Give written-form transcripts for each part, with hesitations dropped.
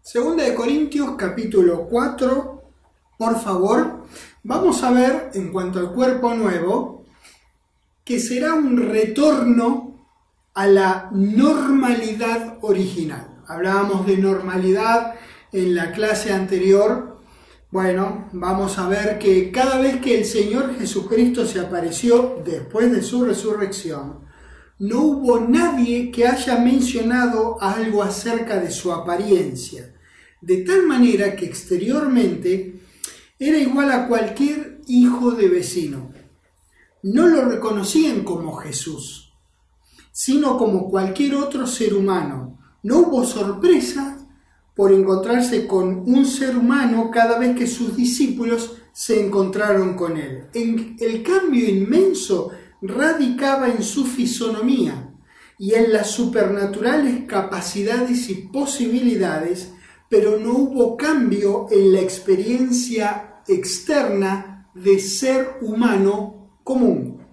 Segunda de Corintios, capítulo 4, por favor. Vamos a ver, en cuanto al cuerpo nuevo, que será un retorno a la normalidad original. Hablábamos de normalidad en la clase anterior. Bueno, vamos a ver que cada vez que el Señor Jesucristo se apareció después de su resurrección, no hubo nadie que haya mencionado algo acerca de su apariencia, de tal manera que exteriormente era igual a cualquier hijo de vecino. No lo reconocían como Jesús, sino como cualquier otro ser humano. No hubo sorpresa por encontrarse con un ser humano cada vez que sus discípulos se encontraron con él. El cambio inmenso radicaba en su fisonomía y en las supernaturales capacidades y posibilidades, pero no hubo cambio en la experiencia externa de ser humano común.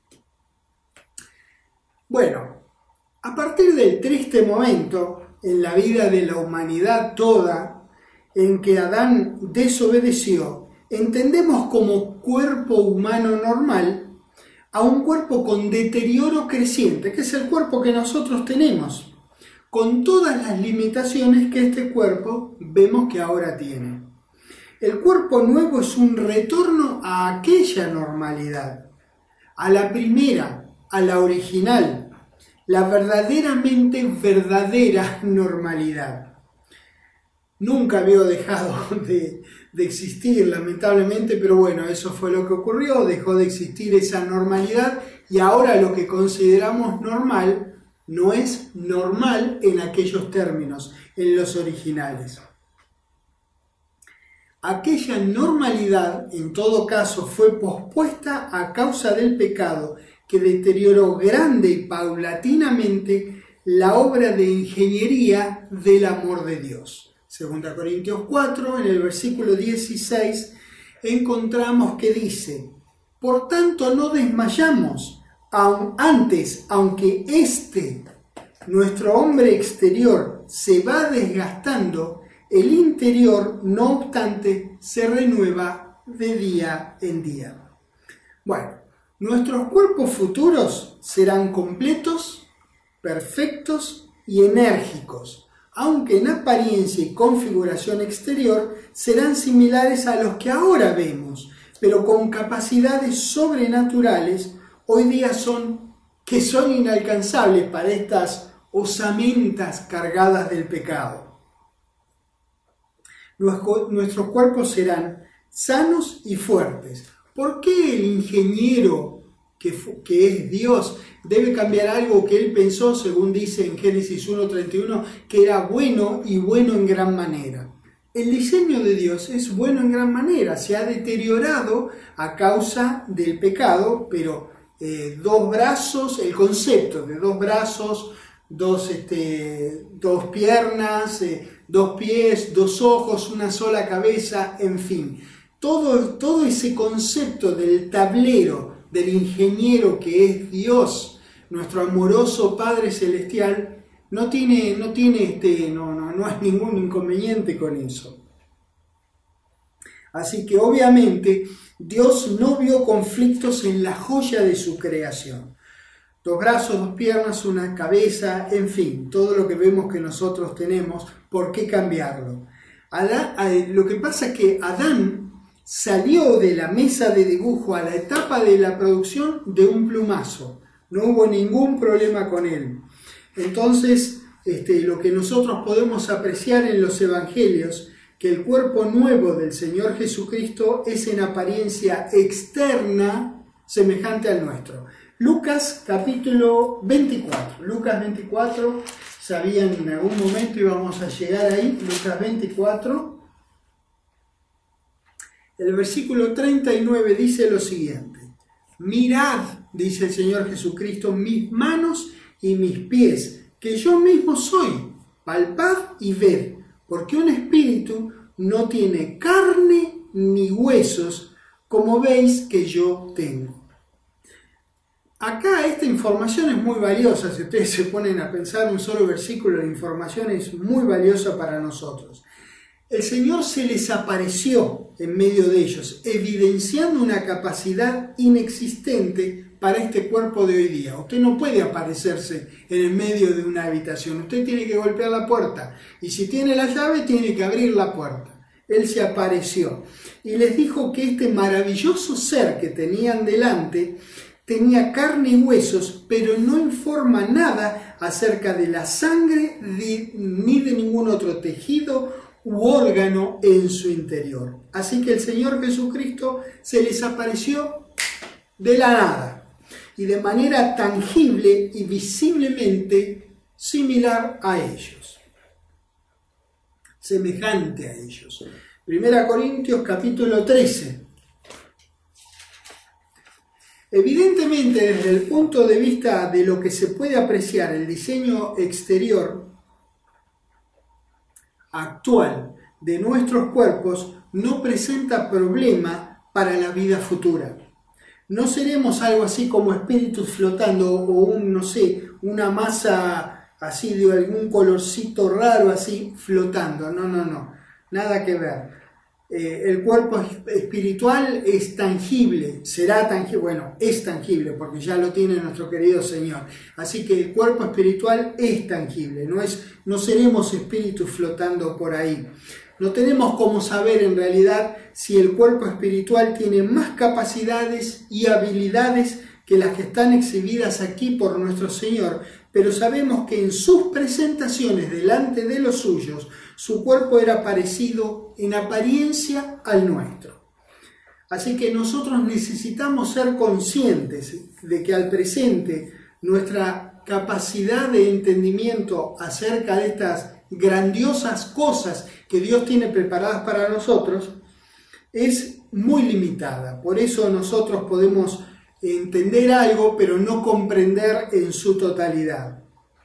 Bueno, a partir del triste momento en la vida de la humanidad toda, en que Adán desobedeció, entendemos como cuerpo humano normal a un cuerpo con deterioro creciente, que es el cuerpo que nosotros tenemos, con todas las limitaciones que este cuerpo vemos que ahora tiene. El cuerpo nuevo es un retorno a aquella normalidad, a la primera, a la original, la verdaderamente verdadera normalidad. Nunca había dejado de existir, lamentablemente, pero bueno, eso fue lo que ocurrió, dejó de existir esa normalidad y ahora lo que consideramos normal no es normal en aquellos términos, en los originales. Aquella normalidad, en todo caso, fue pospuesta a causa del pecado, que deterioró grande y paulatinamente la obra de ingeniería del amor de Dios. 2 Corintios 4, en el versículo 16, encontramos que dice: por tanto no desmayamos, aunque nuestro hombre exterior, se va desgastando, el interior, no obstante, se renueva de día en día. Bueno, nuestros cuerpos futuros serán completos, perfectos y enérgicos, aunque en apariencia y configuración exterior serán similares a los que ahora vemos, pero con capacidades sobrenaturales hoy día son inalcanzables para estas osamentas cargadas del pecado. Nuestros cuerpos serán sanos y fuertes. ¿Por qué el ingeniero que es Dios debe cambiar algo que él pensó, según dice en Génesis 1:31, que era bueno y bueno en gran manera? El diseño de Dios es bueno en gran manera, se ha deteriorado a causa del pecado, pero dos brazos, el concepto de dos brazos, dos piernas, dos pies, dos ojos, una sola cabeza, en fin. Todo ese concepto del tablero, del ingeniero que es Dios, nuestro amoroso Padre Celestial, no hay ningún inconveniente con eso. Así que obviamente Dios no vio conflictos en la joya de su creación. Dos brazos, dos piernas, una cabeza, en fin, todo lo que vemos que nosotros tenemos, ¿por qué cambiarlo? Lo que pasa es que Adán salió de la mesa de dibujo a la etapa de la producción de un plumazo. No hubo ningún problema con él. Entonces, lo que nosotros podemos apreciar en los evangelios, que el cuerpo nuevo del Señor Jesucristo es en apariencia externa semejante al nuestro. Lucas capítulo 24. Lucas 24, sabían en algún momento íbamos a llegar ahí. Lucas 24. El versículo 39 dice lo siguiente: mirad, dice el Señor Jesucristo, mis manos y mis pies, que yo mismo soy, palpad y ved, porque un espíritu no tiene carne ni huesos, como veis que yo tengo. Acá esta información es muy valiosa. Si ustedes se ponen a pensar un solo versículo, la información es muy valiosa para nosotros. El Señor se les apareció en medio de ellos, evidenciando una capacidad inexistente para este cuerpo de hoy día. Usted no puede aparecerse en el medio de una habitación, usted tiene que golpear la puerta, y si tiene la llave tiene que abrir la puerta. Él se apareció y les dijo que este maravilloso ser que tenían delante tenía carne y huesos, pero no informa nada acerca de la sangre ni de ningún otro tejido u órgano en su interior. Así que el Señor Jesucristo se les apareció de la nada y de manera tangible y visiblemente similar a ellos, semejante a ellos. 1 Corintios capítulo 13. Evidentemente, desde el punto de vista de lo que se puede apreciar, el diseño exterior actual de nuestros cuerpos no presenta problema para la vida futura. No seremos algo así como espíritus flotando o una masa así de algún colorcito raro así flotando. No, nada que ver. El cuerpo espiritual es tangible, será tangible, bueno, es tangible porque ya lo tiene nuestro querido Señor. Así que el cuerpo espiritual es tangible, no seremos espíritus flotando por ahí. No tenemos cómo saber en realidad si el cuerpo espiritual tiene más capacidades y habilidades que las que están exhibidas aquí por nuestro Señor, pero sabemos que en sus presentaciones delante de los suyos, su cuerpo era parecido en apariencia al nuestro. Así que nosotros necesitamos ser conscientes de que al presente nuestra capacidad de entendimiento acerca de estas grandiosas cosas que Dios tiene preparadas para nosotros es muy limitada. Por eso nosotros podemos entender algo, pero no comprender en su totalidad.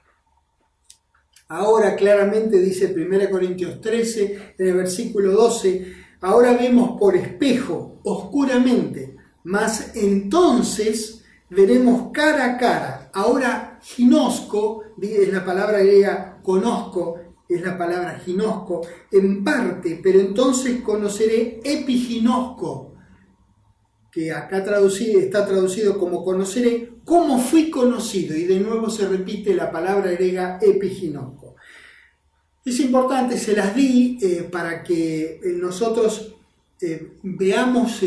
Ahora claramente dice 1 Corintios 13, en el versículo 12, ahora vemos por espejo, oscuramente, mas entonces veremos cara a cara. Ahora ginosco, es la palabra griega conozco, es la palabra ginosco, en parte, pero entonces conoceré epiginosco, que acá está traducido como conoceré, cómo fui conocido, y de nuevo se repite la palabra griega epiginosco. Es importante, se las di para que nosotros veamos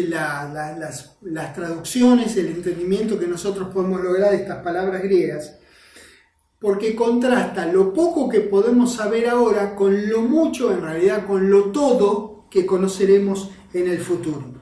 las traducciones, el entendimiento que nosotros podemos lograr de estas palabras griegas, porque contrasta lo poco que podemos saber ahora con lo mucho, en realidad con lo todo que conoceremos en el futuro.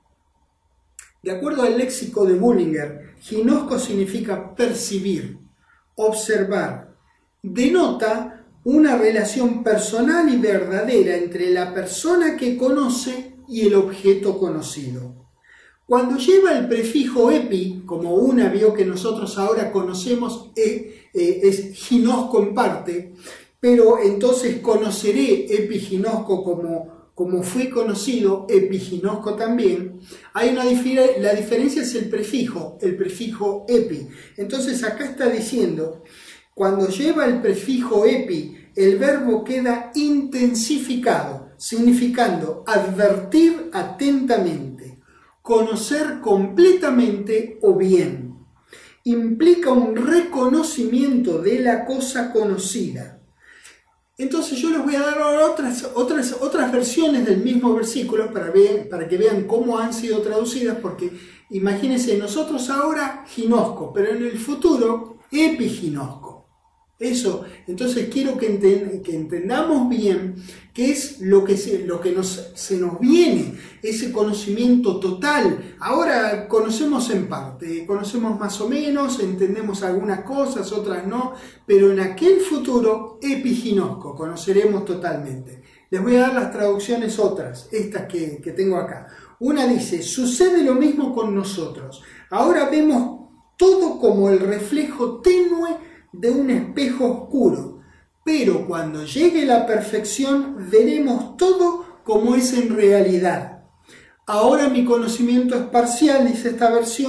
De acuerdo al léxico de Bullinger, ginosco significa percibir, observar, denota una relación personal y verdadera entre la persona que conoce y el objeto conocido. Cuando lleva el prefijo epi, como una vio que nosotros ahora conocemos, es ginosco en parte, pero entonces conoceré epiginosco como fui conocido, epiginosco también. La diferencia es el prefijo epi. Entonces acá está diciendo, cuando lleva el prefijo epi, el verbo queda intensificado, significando advertir atentamente, conocer completamente o bien. Implica un reconocimiento de la cosa conocida. Entonces yo les voy a dar ahora otras versiones del mismo versículo para que vean cómo han sido traducidas, porque imagínense, nosotros ahora ginosco, pero en el futuro epiginosco. Eso, entonces quiero que entendamos bien qué es lo que se nos viene, ese conocimiento total. Ahora conocemos en parte, conocemos más o menos, entendemos algunas cosas, otras no, pero en aquel futuro epiginosco, conoceremos totalmente. Les voy a dar las traducciones otras, estas que tengo acá. Una dice, sucede lo mismo con nosotros. Ahora vemos todo como el reflejo tenue de un espejo oscuro, pero cuando llegue la perfección veremos todo como es en realidad. Ahora mi conocimiento es parcial, dice esta versión,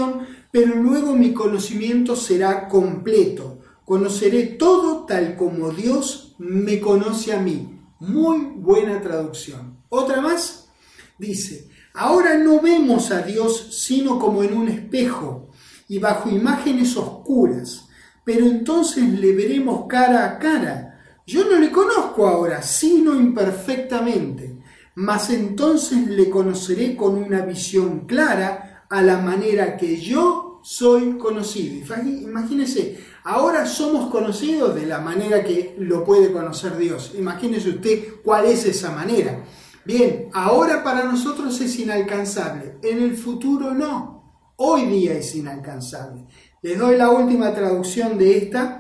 pero luego mi conocimiento será completo. Conoceré todo tal como Dios me conoce a mí. Muy buena traducción. Otra más, dice, ahora no vemos a Dios sino como en un espejo y bajo imágenes oscuras, pero entonces le veremos cara a cara. Yo no le conozco ahora, sino imperfectamente, mas entonces le conoceré con una visión clara a la manera que yo soy conocido. Imagínese, ahora somos conocidos de la manera que lo puede conocer Dios. Imagínese usted cuál es esa manera. Bien, ahora para nosotros es inalcanzable, en el futuro no. Hoy día es inalcanzable. Les doy la última traducción de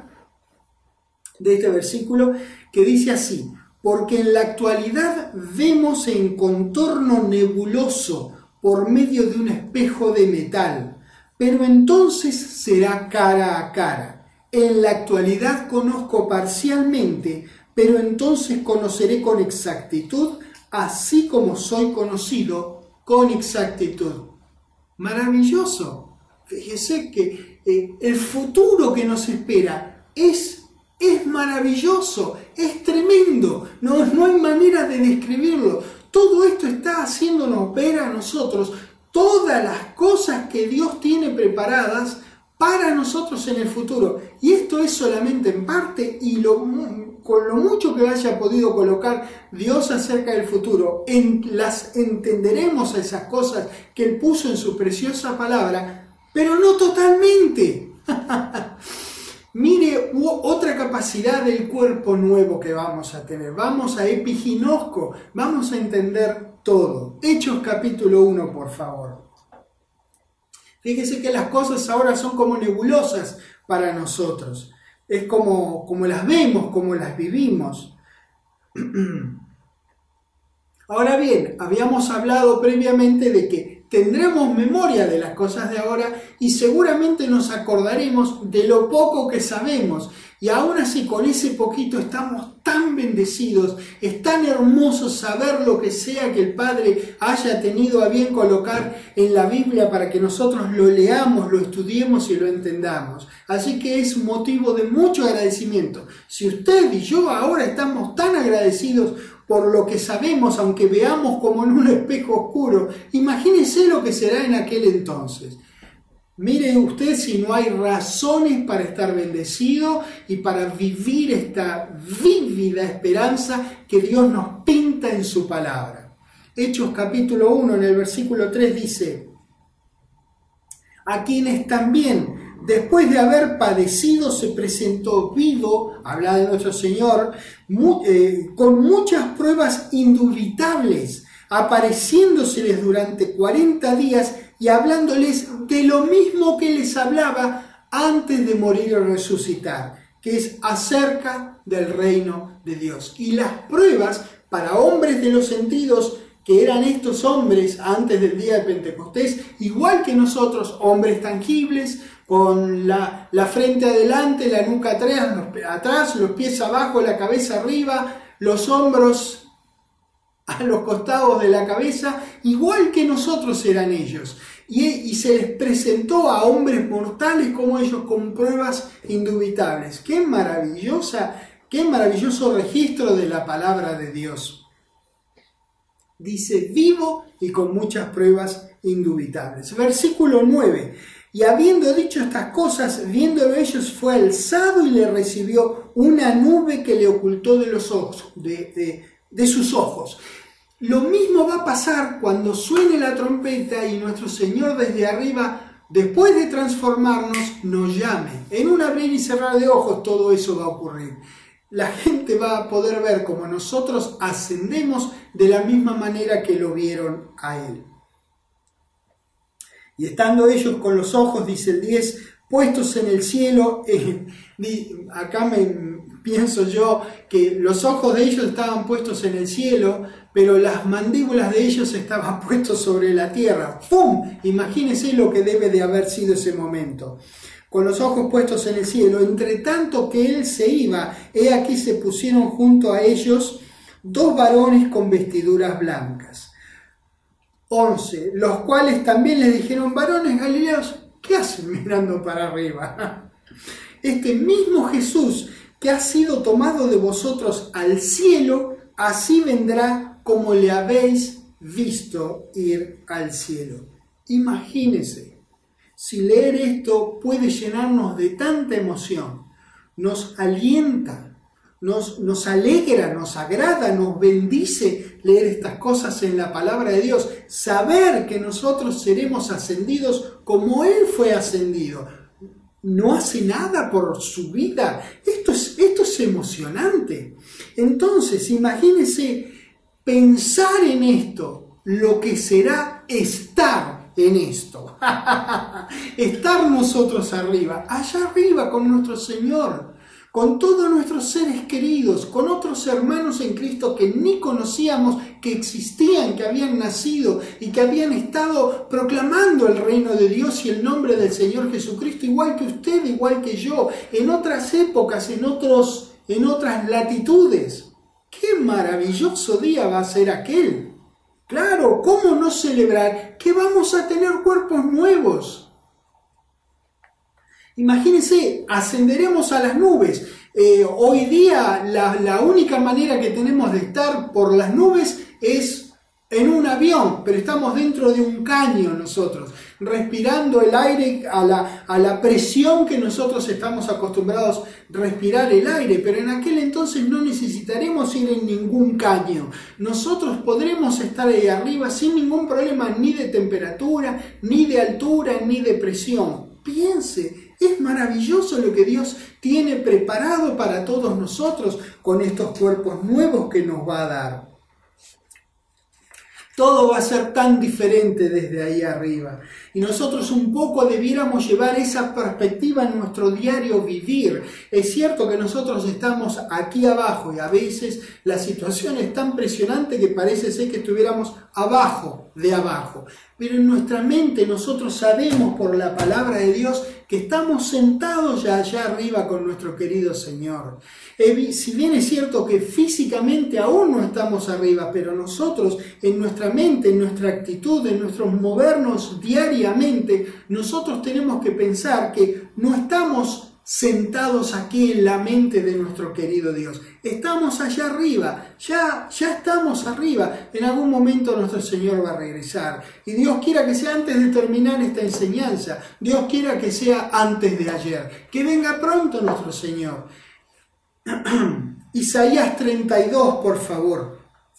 este versículo que dice así: porque en la actualidad vemos en contorno nebuloso por medio de un espejo de metal, pero entonces será cara a cara. En la actualidad conozco parcialmente, pero entonces conoceré con exactitud, así como soy conocido con exactitud. Maravilloso. Fíjese que el futuro que nos espera es maravilloso, es tremendo, no hay manera de describirlo. Todo esto está haciéndonos ver a nosotros todas las cosas que Dios tiene preparadas para nosotros en el futuro. Y esto es solamente en parte, y con lo mucho que haya podido colocar Dios acerca del futuro, las entenderemos esas cosas que Él puso en su preciosa palabra, pero no totalmente. Mire, otra capacidad del cuerpo nuevo que vamos a tener. Vamos a epiginosco, vamos a entender todo. Hechos capítulo 1, por favor. Fíjese que las cosas ahora son como nebulosas para nosotros. Es como las vemos, como las vivimos. Ahora bien, habíamos hablado previamente de que tendremos memoria de las cosas de ahora y seguramente nos acordaremos de lo poco que sabemos. Y aún así, con ese poquito estamos tan bendecidos, es tan hermoso saber lo que sea que el Padre haya tenido a bien colocar en la Biblia para que nosotros lo leamos, lo estudiemos y lo entendamos. Así que es motivo de mucho agradecimiento. Si usted y yo ahora estamos tan agradecidos por lo que sabemos, aunque veamos como en un espejo oscuro, imagínese lo que será en aquel entonces. Mire usted si no hay razones para estar bendecido y para vivir esta vívida esperanza que Dios nos pinta en su palabra. Hechos capítulo 1, en el versículo 3 dice: a quienes también, después de haber padecido, se presentó vivo, habla de nuestro Señor, con muchas pruebas indubitables, apareciéndoseles durante 40 días y hablándoles de lo mismo que les hablaba antes de morir y resucitar, que es acerca del reino de Dios. Y las pruebas para hombres de los sentidos, que eran estos hombres antes del día de Pentecostés, igual que nosotros, hombres tangibles, con la frente adelante, la nuca atrás, los pies abajo, la cabeza arriba, los hombros a los costados de la cabeza, igual que nosotros eran ellos. Y se les presentó a hombres mortales como ellos con pruebas indubitables. Qué maravilloso registro de la palabra de Dios. Dice vivo y con muchas pruebas indubitables. Versículo 9. Y habiendo dicho estas cosas, viéndolo ellos, fue alzado y le recibió una nube que le ocultó de los ojos, de sus ojos. Lo mismo va a pasar cuando suene la trompeta y nuestro Señor desde arriba, después de transformarnos, nos llame. En un abrir y cerrar de ojos todo eso va a ocurrir. La gente va a poder ver cómo nosotros ascendemos de la misma manera que lo vieron a Él. Y estando ellos con los ojos, dice el 10, puestos en el cielo, acá pienso yo que los ojos de ellos estaban puestos en el cielo, pero las mandíbulas de ellos estaban puestos sobre la tierra. ¡Pum! Imagínense lo que debe de haber sido ese momento. Con los ojos puestos en el cielo, entre tanto que él se iba, he aquí se pusieron junto a ellos 2 varones con vestiduras blancas. 11. Los cuales también les dijeron: varones galileos, ¿qué hacen mirando para arriba? Este mismo Jesús que ha sido tomado de vosotros al cielo, así vendrá como le habéis visto ir al cielo. Imagínense, si leer esto puede llenarnos de tanta emoción, nos alienta, nos alegra, nos agrada, nos bendice leer estas cosas en la palabra de Dios, saber que nosotros seremos ascendidos como Él fue ascendido. No hace nada por su vida. Esto es emocionante. Entonces, imagínense pensar en esto, lo que será estar en esto. Estar nosotros arriba, allá arriba con nuestro Señor, con todos nuestros seres queridos, con otros hermanos en Cristo que ni conocíamos, que existían, que habían nacido y que habían estado proclamando el reino de Dios y el nombre del Señor Jesucristo, igual que usted, igual que yo, en otras épocas, en otras latitudes. ¡Qué maravilloso día va a ser aquel! Claro, ¿cómo no celebrar que vamos a tener cuerpos nuevos? Imagínense, ascenderemos a las nubes. Hoy día la única manera que tenemos de estar por las nubes es en un avión, pero estamos dentro de un caño nosotros, respirando el aire a la presión que nosotros estamos acostumbrados a respirar el aire, pero en aquel entonces no necesitaremos ir en ningún caño. Nosotros podremos estar ahí arriba sin ningún problema, ni de temperatura, ni de altura, ni de presión. Piense, es maravilloso lo que Dios tiene preparado para todos nosotros con estos cuerpos nuevos que nos va a dar. Todo va a ser tan diferente desde ahí arriba. Y nosotros un poco debiéramos llevar esa perspectiva en nuestro diario vivir. Es cierto que nosotros estamos aquí abajo y a veces la situación es tan presionante que parece ser que estuviéramos abajo de abajo. Pero en nuestra mente nosotros sabemos por la palabra de Dios que estamos sentados ya allá arriba con nuestro querido Señor. Si bien es cierto que físicamente aún no estamos arriba, pero nosotros en nuestra mente, en nuestra actitud, en nuestros movernos diariamente, nosotros tenemos que pensar que no estamos sentados aquí en la mente de nuestro querido Dios. Estamos allá arriba, ya estamos arriba. En algún momento nuestro Señor va a regresar. Y Dios quiera que sea antes de terminar esta enseñanza. Dios quiera que sea antes de ayer. Que venga pronto nuestro Señor. Isaías 32, por favor.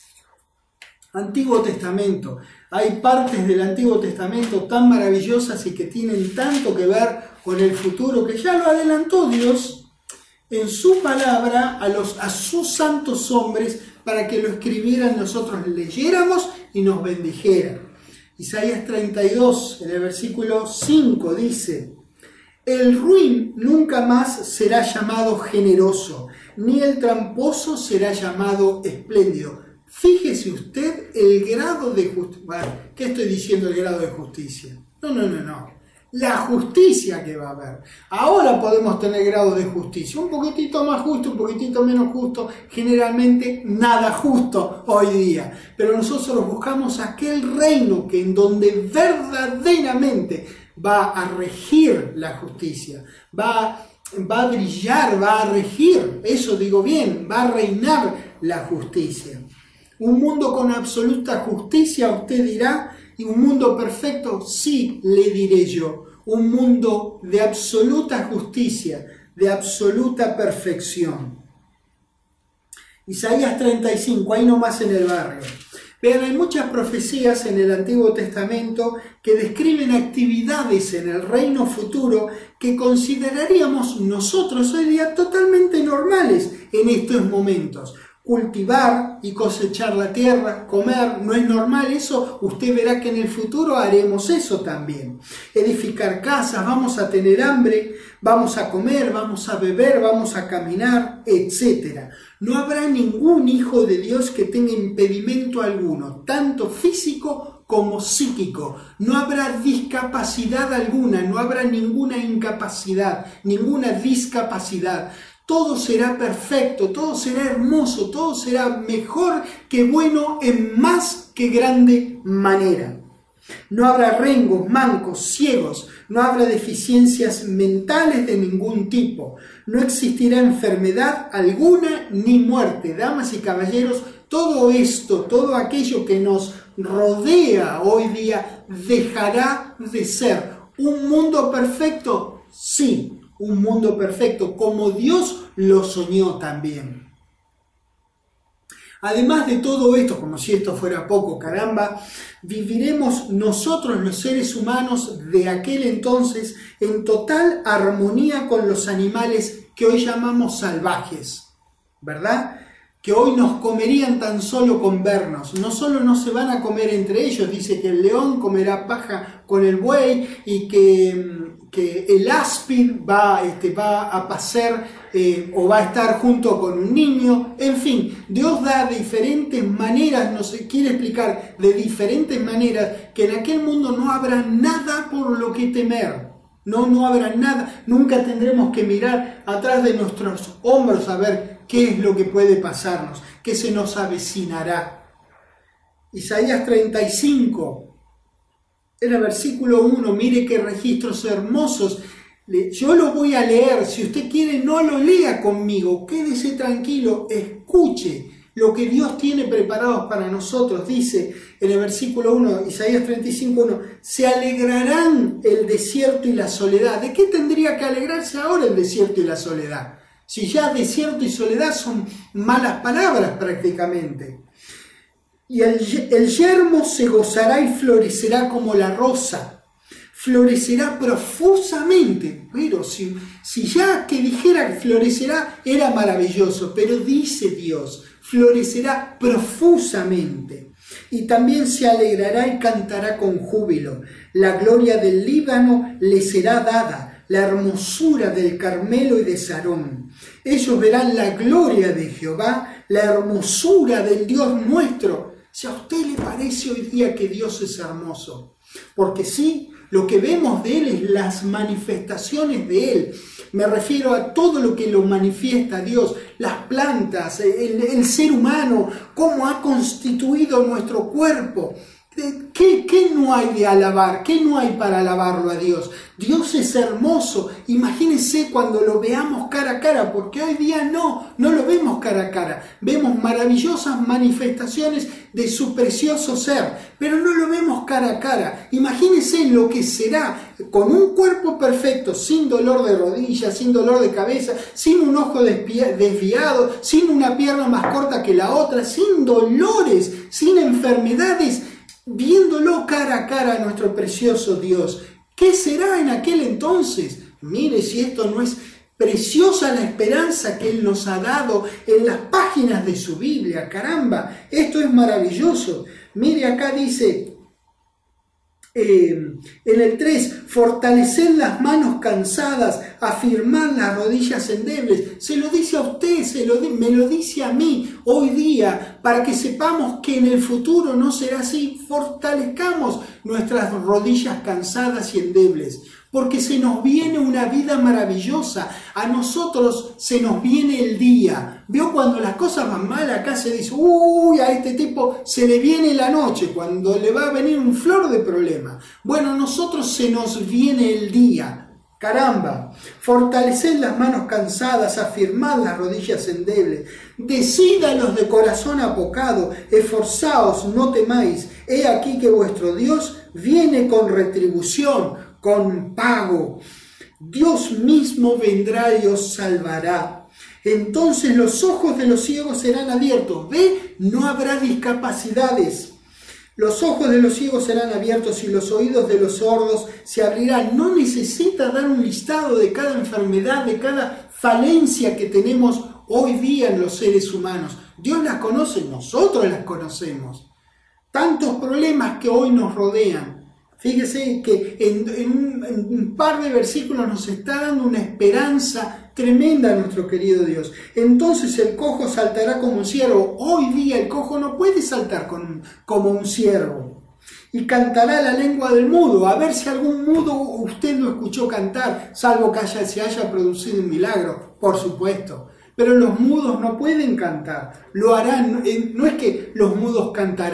Antiguo Testamento. Hay partes del Antiguo Testamento tan maravillosas y que tienen tanto que ver con el futuro, que ya lo adelantó Dios en su palabra a sus santos hombres para que lo escribieran, nosotros leyéramos y nos bendijeran. Isaías 32, en el versículo 5 dice: el ruin nunca más será llamado generoso, ni el tramposo será llamado espléndido. Fíjese usted el grado de justicia. ¿Qué estoy diciendo el grado de justicia? No. La justicia que va a haber. Ahora podemos tener grados de justicia. Un poquitito más justo, un poquitito menos justo. Generalmente nada justo hoy día. Pero nosotros buscamos aquel reino que en donde verdaderamente va a regir la justicia. Va a brillar, va a regir. Eso digo bien, va a reinar la justicia. Un mundo con absoluta justicia, usted dirá, y un mundo perfecto, sí, le diré yo. Un mundo de absoluta justicia, de absoluta perfección. Isaías 35, ahí nomás en el barrio. Vean, hay muchas profecías en el Antiguo Testamento que describen actividades en el reino futuro que consideraríamos nosotros hoy día totalmente normales en estos momentos. Cultivar y cosechar la tierra, comer, no es normal eso. Usted verá que en el futuro haremos eso también. Edificar casas, vamos a tener hambre, vamos a comer, vamos a beber, vamos a caminar, etc. No habrá ningún hijo de Dios que tenga impedimento alguno, tanto físico como psíquico. No habrá discapacidad alguna, no habrá ninguna incapacidad, ninguna discapacidad. Todo será perfecto, todo será hermoso, todo será mejor que bueno en más que grande manera. No habrá rengos, mancos, ciegos, no habrá deficiencias mentales de ningún tipo, no existirá enfermedad alguna ni muerte. Damas y caballeros, todo esto, todo aquello que nos rodea hoy día dejará de ser. ¿Un mundo perfecto? Sí, un mundo perfecto, como Dios lo soñó también. Además de todo esto, como si esto fuera poco, caramba, viviremos nosotros los seres humanos de aquel entonces en total armonía con los animales que hoy llamamos salvajes, ¿verdad? Que hoy nos comerían tan solo con vernos. No solo no se van a comer entre ellos, dice que el león comerá paja con el buey y que el áspid va a pacer o va a estar junto con un niño. En fin, Dios da diferentes maneras, nos quiere explicar de diferentes maneras que en aquel mundo no habrá nada por lo que temer. No habrá nada, nunca tendremos que mirar atrás de nuestros hombros a ver qué es lo que puede pasarnos, qué se nos avecinará. Isaías 35, en el versículo 1, mire qué registros hermosos. Yo lo voy a leer, si usted quiere no lo lea conmigo, quédese tranquilo, escuche lo que Dios tiene preparados para nosotros. Dice en el versículo 1, Isaías 35, 1, se alegrarán el desierto y la soledad. ¿De qué tendría que alegrarse ahora el desierto y la soledad? Si ya desierto y soledad son malas palabras prácticamente. Y el yermo se gozará y florecerá como la rosa. Florecerá profusamente. Pero si ya que dijera que florecerá era maravilloso, pero dice Dios, florecerá profusamente. Y también se alegrará y cantará con júbilo. La gloria del Líbano le será dada, la hermosura del Carmelo y de Sarón. Ellos verán la gloria de Jehová, la hermosura del Dios nuestro. Si a usted le parece hoy día que Dios es hermoso, porque sí, lo que vemos de Él es las manifestaciones de Él. Me refiero a todo lo que lo manifiesta Dios, las plantas, el ser humano, cómo ha constituido nuestro cuerpo. ¿Qué no hay de alabar? ¿Qué no hay para alabarlo a Dios? Dios es hermoso. Imagínense cuando lo veamos cara a cara, porque hoy día no lo vemos cara a cara. Vemos maravillosas manifestaciones de su precioso ser, pero no lo vemos cara a cara. Imagínense lo que será con un cuerpo perfecto, sin dolor de rodillas, sin dolor de cabeza, sin un ojo desviado, sin una pierna más corta que la otra, sin dolores, sin enfermedades, viéndolo cara a cara a nuestro precioso Dios. ¿Qué será en aquel entonces? Mire si esto no es preciosa la esperanza que Él nos ha dado en las páginas de su Biblia. Caramba, esto es maravilloso. Mire acá dice en el 3, fortaleced las manos cansadas, afirmad las rodillas endebles. Se lo dice a usted, me lo dice a mí hoy día, para que sepamos que en el futuro no será así. Fortalezcamos nuestras rodillas cansadas y endebles, porque se nos viene una vida maravillosa. A nosotros se nos viene el día. ¿Vio cuando las cosas van mal? Acá se dice, uy, a este tipo se le viene la noche, cuando le va a venir un flor de problema. Bueno, a nosotros se nos viene el día. Caramba, fortaleced las manos cansadas, afirmad las rodillas endebles, decid a los de corazón apocado, esforzaos, no temáis, he aquí que vuestro Dios viene con retribución, con pago. Dios mismo vendrá y os salvará. Entonces los ojos de los ciegos serán abiertos. ¿Ve? No habrá discapacidades. Los ojos de los ciegos serán abiertos y los oídos de los sordos se abrirán. No necesita dar un listado de cada enfermedad, de cada falencia que tenemos hoy día en los seres humanos. Dios las conoce, nosotros las conocemos. Tantos problemas que hoy nos rodean. Fíjese que en un par de versículos nos está dando una esperanza tremenda a nuestro querido Dios. Entonces el cojo saltará como un ciervo. Hoy día el cojo no puede saltar como un ciervo. Y cantará la lengua del mudo. A ver si algún mudo usted lo escuchó cantar, salvo que se haya producido un milagro, por supuesto. Pero los mudos no pueden cantar. Lo harán. No es que los mudos cantarán.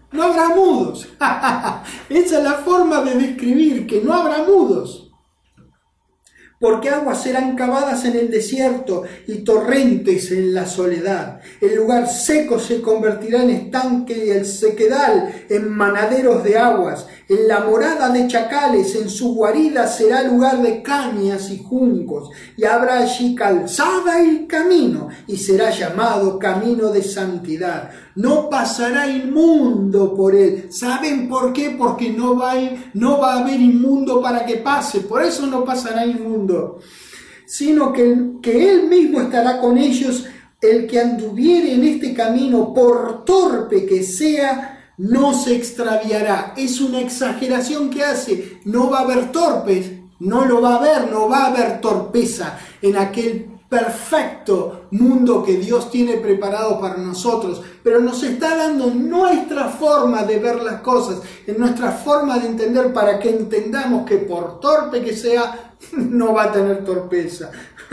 No habrá mudos. Esa es la forma de describir que no habrá mudos. Porque aguas serán cavadas en el desierto y torrentes en la soledad. El lugar seco se convertirá en estanque y el sequedal en manaderos de aguas. En la morada de chacales, en su guarida será lugar de cañas y juncos. Y habrá allí calzada y camino, y será llamado camino de santidad. No pasará inmundo por él. ¿Saben por qué? Porque no va a haber inmundo para que pase. Por eso no pasará inmundo. Sino que él mismo estará con ellos. El que anduviere en este camino, por torpe que sea, no se extraviará. Es una exageración que hace. No va a haber torpes. No lo va a haber. No va a haber torpeza en aquel perfecto mundo que Dios tiene preparado para nosotros, pero nos está dando nuestra forma de ver las cosas, en nuestra forma de entender, para que entendamos que por torpe que sea, no va a tener torpeza.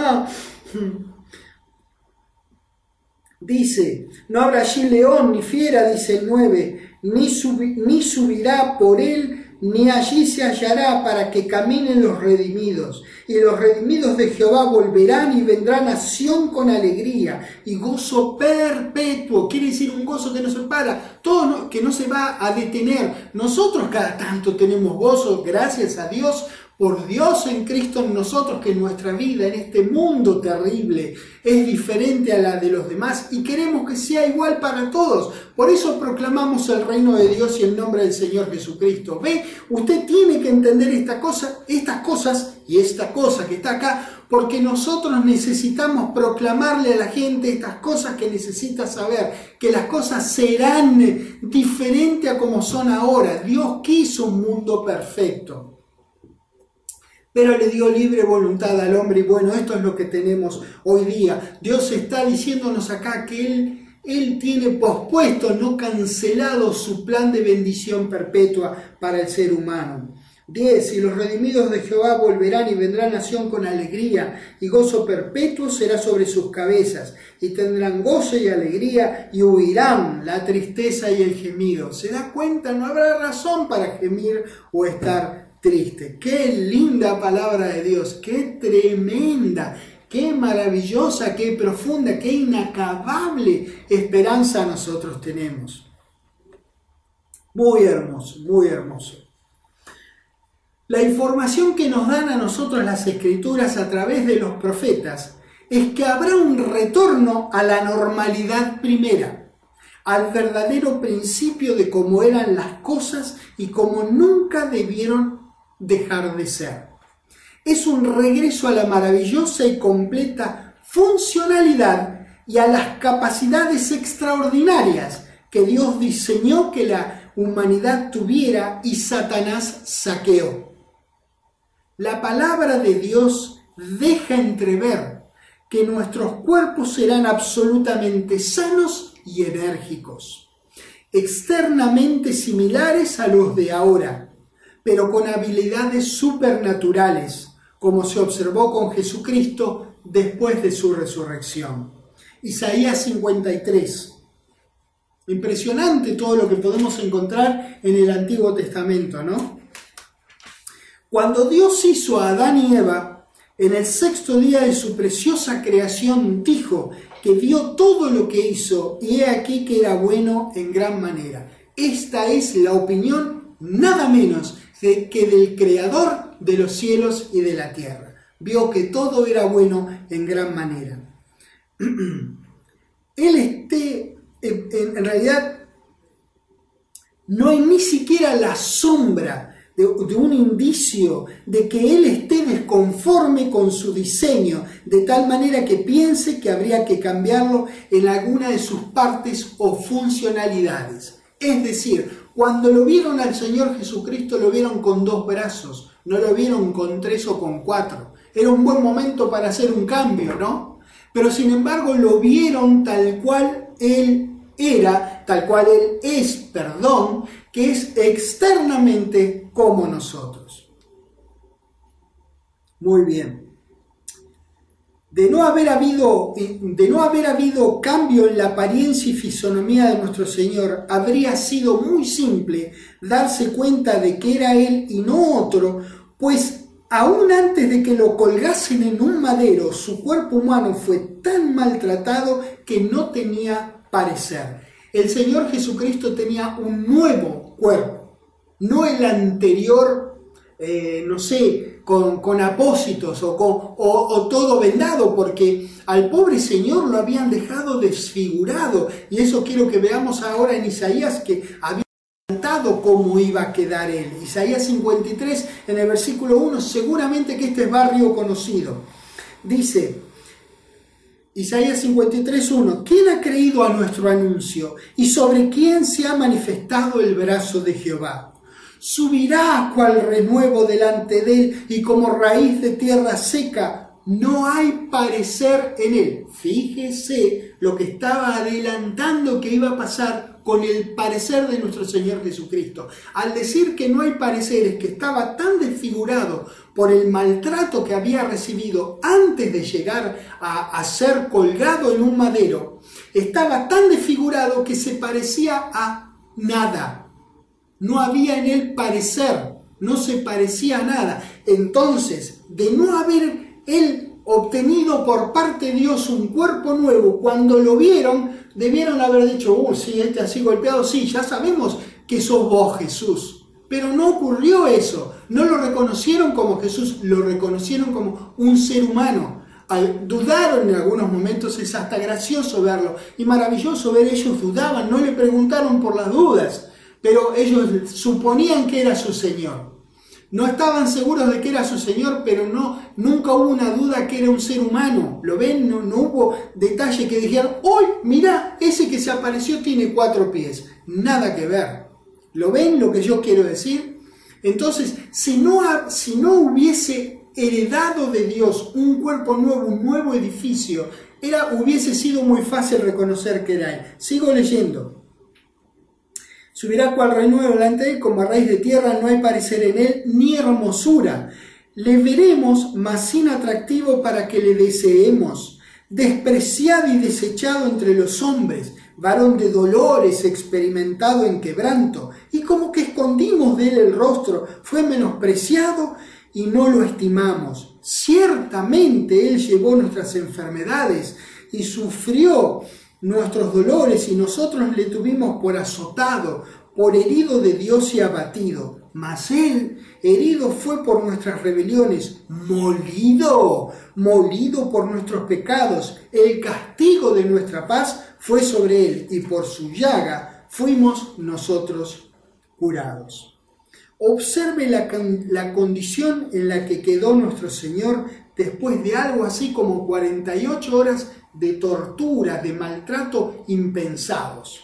Dice, no habrá allí león ni fiera, dice el 9, ni subirá por él, ni allí se hallará, para que caminen los redimidos. Y los redimidos de Jehová volverán, y vendrá nación con alegría y gozo perpetuo. Quiere decir un gozo que no se para, todo que no se va a detener. Nosotros cada tanto tenemos gozo, gracias a Dios, por Dios en Cristo en nosotros, que nuestra vida en este mundo terrible es diferente a la de los demás y queremos que sea igual para todos. Por eso proclamamos el reino de Dios y el nombre del Señor Jesucristo. ¿Ve? Usted tiene que entender estas cosas y esta cosa que está acá, porque nosotros necesitamos proclamarle a la gente estas cosas que necesita saber, que las cosas serán diferentes a como son ahora. Dios quiso un mundo perfecto, pero le dio libre voluntad al hombre, y bueno, esto es lo que tenemos hoy día. Dios está diciéndonos acá que Él tiene pospuesto, no cancelado, su plan de bendición perpetua para el ser humano. 10. Y los redimidos de Jehová volverán, y vendrá nación con alegría, y gozo perpetuo será sobre sus cabezas, y tendrán gozo y alegría, y huirán la tristeza y el gemido. ¿Se da cuenta? No habrá razón para gemir o estar triste. Qué linda palabra de Dios, qué tremenda, qué maravillosa, qué profunda, qué inacabable esperanza nosotros tenemos. Muy hermoso, muy hermoso. La información que nos dan a nosotros las Escrituras a través de los profetas es que habrá un retorno a la normalidad primera, al verdadero principio de cómo eran las cosas y cómo nunca debieron dejar de ser. Es un regreso a la maravillosa y completa funcionalidad y a las capacidades extraordinarias que Dios diseñó que la humanidad tuviera y Satanás saqueó. La palabra de Dios deja entrever que nuestros cuerpos serán absolutamente sanos y enérgicos, externamente similares a los de ahora, pero con habilidades supernaturales, como se observó con Jesucristo después de su resurrección. Isaías 53. Impresionante todo lo que podemos encontrar en el Antiguo Testamento, ¿no? Cuando Dios hizo a Adán y Eva, en el 6º día de su preciosa creación, dijo que vio todo lo que hizo, y he aquí que era bueno en gran manera. Esta es la opinión nada menos que del Creador de los cielos y de la tierra. Vio que todo era bueno en gran manera. En realidad, no hay ni siquiera la sombra de un indicio de que Él esté desconforme con su diseño, de tal manera que piense que habría que cambiarlo en alguna de sus partes o funcionalidades. Es decir, cuando lo vieron al Señor Jesucristo, lo vieron con 2 brazos, no lo vieron con 3 o con 4. Era un buen momento para hacer un cambio, ¿no? Pero sin embargo lo vieron tal cual Él era, tal cual Él es, que es externamente como nosotros. Muy bien. de no haber habido cambio en la apariencia y fisonomía de nuestro Señor, habría sido muy simple darse cuenta de que era Él y no otro, pues aún antes de que lo colgasen en un madero, su cuerpo humano fue tan maltratado que no tenía parecer. El Señor Jesucristo tenía un nuevo cuerpo, no el anterior, con apósitos o todo vendado, porque al pobre Señor lo habían dejado desfigurado, y eso quiero que veamos ahora en Isaías, que había adelantado cómo iba a quedar él. Isaías 53, en el versículo 1, seguramente que este es barrio conocido. Dice Isaías 53, 1: ¿Quién ha creído a nuestro anuncio? ¿Y sobre quién se ha manifestado el brazo de Jehová? Subirá cual renuevo delante de él, y como raíz de tierra seca, no hay parecer en él. Fíjese lo que estaba adelantando que iba a pasar con el parecer de nuestro Señor Jesucristo. Al decir que no hay parecer, es que estaba tan desfigurado por el maltrato que había recibido antes de llegar a ser colgado en un madero. Estaba tan desfigurado que se parecía a nada. No había en él parecer, no se parecía a nada. Entonces, de no haber él obtenido por parte de Dios un cuerpo nuevo, cuando lo vieron, debieron haber dicho: sí, este así golpeado, sí, ya sabemos que sos vos, Jesús. Pero no ocurrió eso. No lo reconocieron como Jesús, lo reconocieron como un ser humano. Dudaron en algunos momentos, es hasta gracioso verlo y maravilloso ver ellos dudaban, no le preguntaron por las dudas. Pero ellos suponían que era su Señor. No estaban seguros de que era su Señor, pero nunca hubo una duda que era un ser humano. ¿Lo ven? No hubo detalle que dijeran: ¡hoy, mira, ese que se apareció tiene 4 pies! Nada que ver. ¿Lo ven lo que yo quiero decir? Entonces, si no hubiese heredado de Dios un cuerpo nuevo, un nuevo edificio, hubiese sido muy fácil reconocer que era Él. Sigo leyendo. Subirá cual renuevo delante de él, como a raíz de tierra, no hay parecer en él, ni hermosura. Le veremos, mas sin atractivo para que le deseemos. Despreciado y desechado entre los hombres, varón de dolores, experimentado en quebranto. Y como que escondimos de él el rostro, fue menospreciado y no lo estimamos. Ciertamente él llevó nuestras enfermedades y sufrió nuestros dolores, y nosotros le tuvimos por azotado, por herido de Dios y abatido. Mas él herido fue por nuestras rebeliones, molido por nuestros pecados. El castigo de nuestra paz fue sobre él, y por su llaga fuimos nosotros curados. Observe la condición en la que quedó nuestro Señor después de algo así como 48 horas de tortura, de maltrato impensados.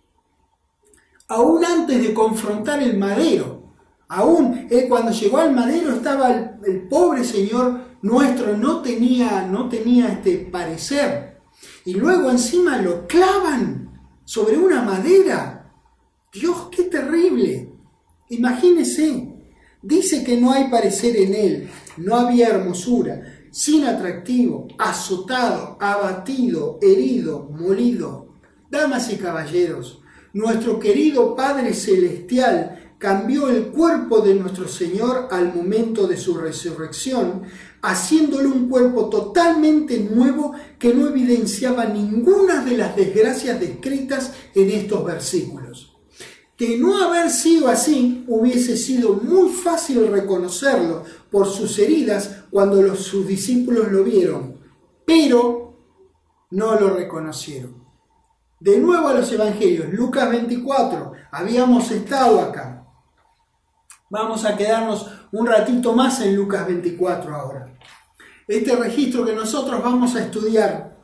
Aún antes de confrontar el madero, cuando llegó al madero estaba el pobre Señor nuestro, no tenía este parecer. Y luego encima lo clavan sobre una madera. Dios, qué terrible. Imagínese. Dice que no hay parecer en él, no había hermosura, sin atractivo, azotado, abatido, herido, molido. Damas y caballeros, nuestro querido Padre Celestial cambió el cuerpo de nuestro Señor al momento de su resurrección, haciéndole un cuerpo totalmente nuevo que no evidenciaba ninguna de las desgracias descritas en estos versículos. De no haber sido así, hubiese sido muy fácil reconocerlo por sus heridas cuando sus discípulos lo vieron, pero no lo reconocieron. De nuevo a los evangelios, Lucas 24, habíamos estado acá. Vamos a quedarnos un ratito más en Lucas 24 ahora. Este registro que nosotros vamos a estudiar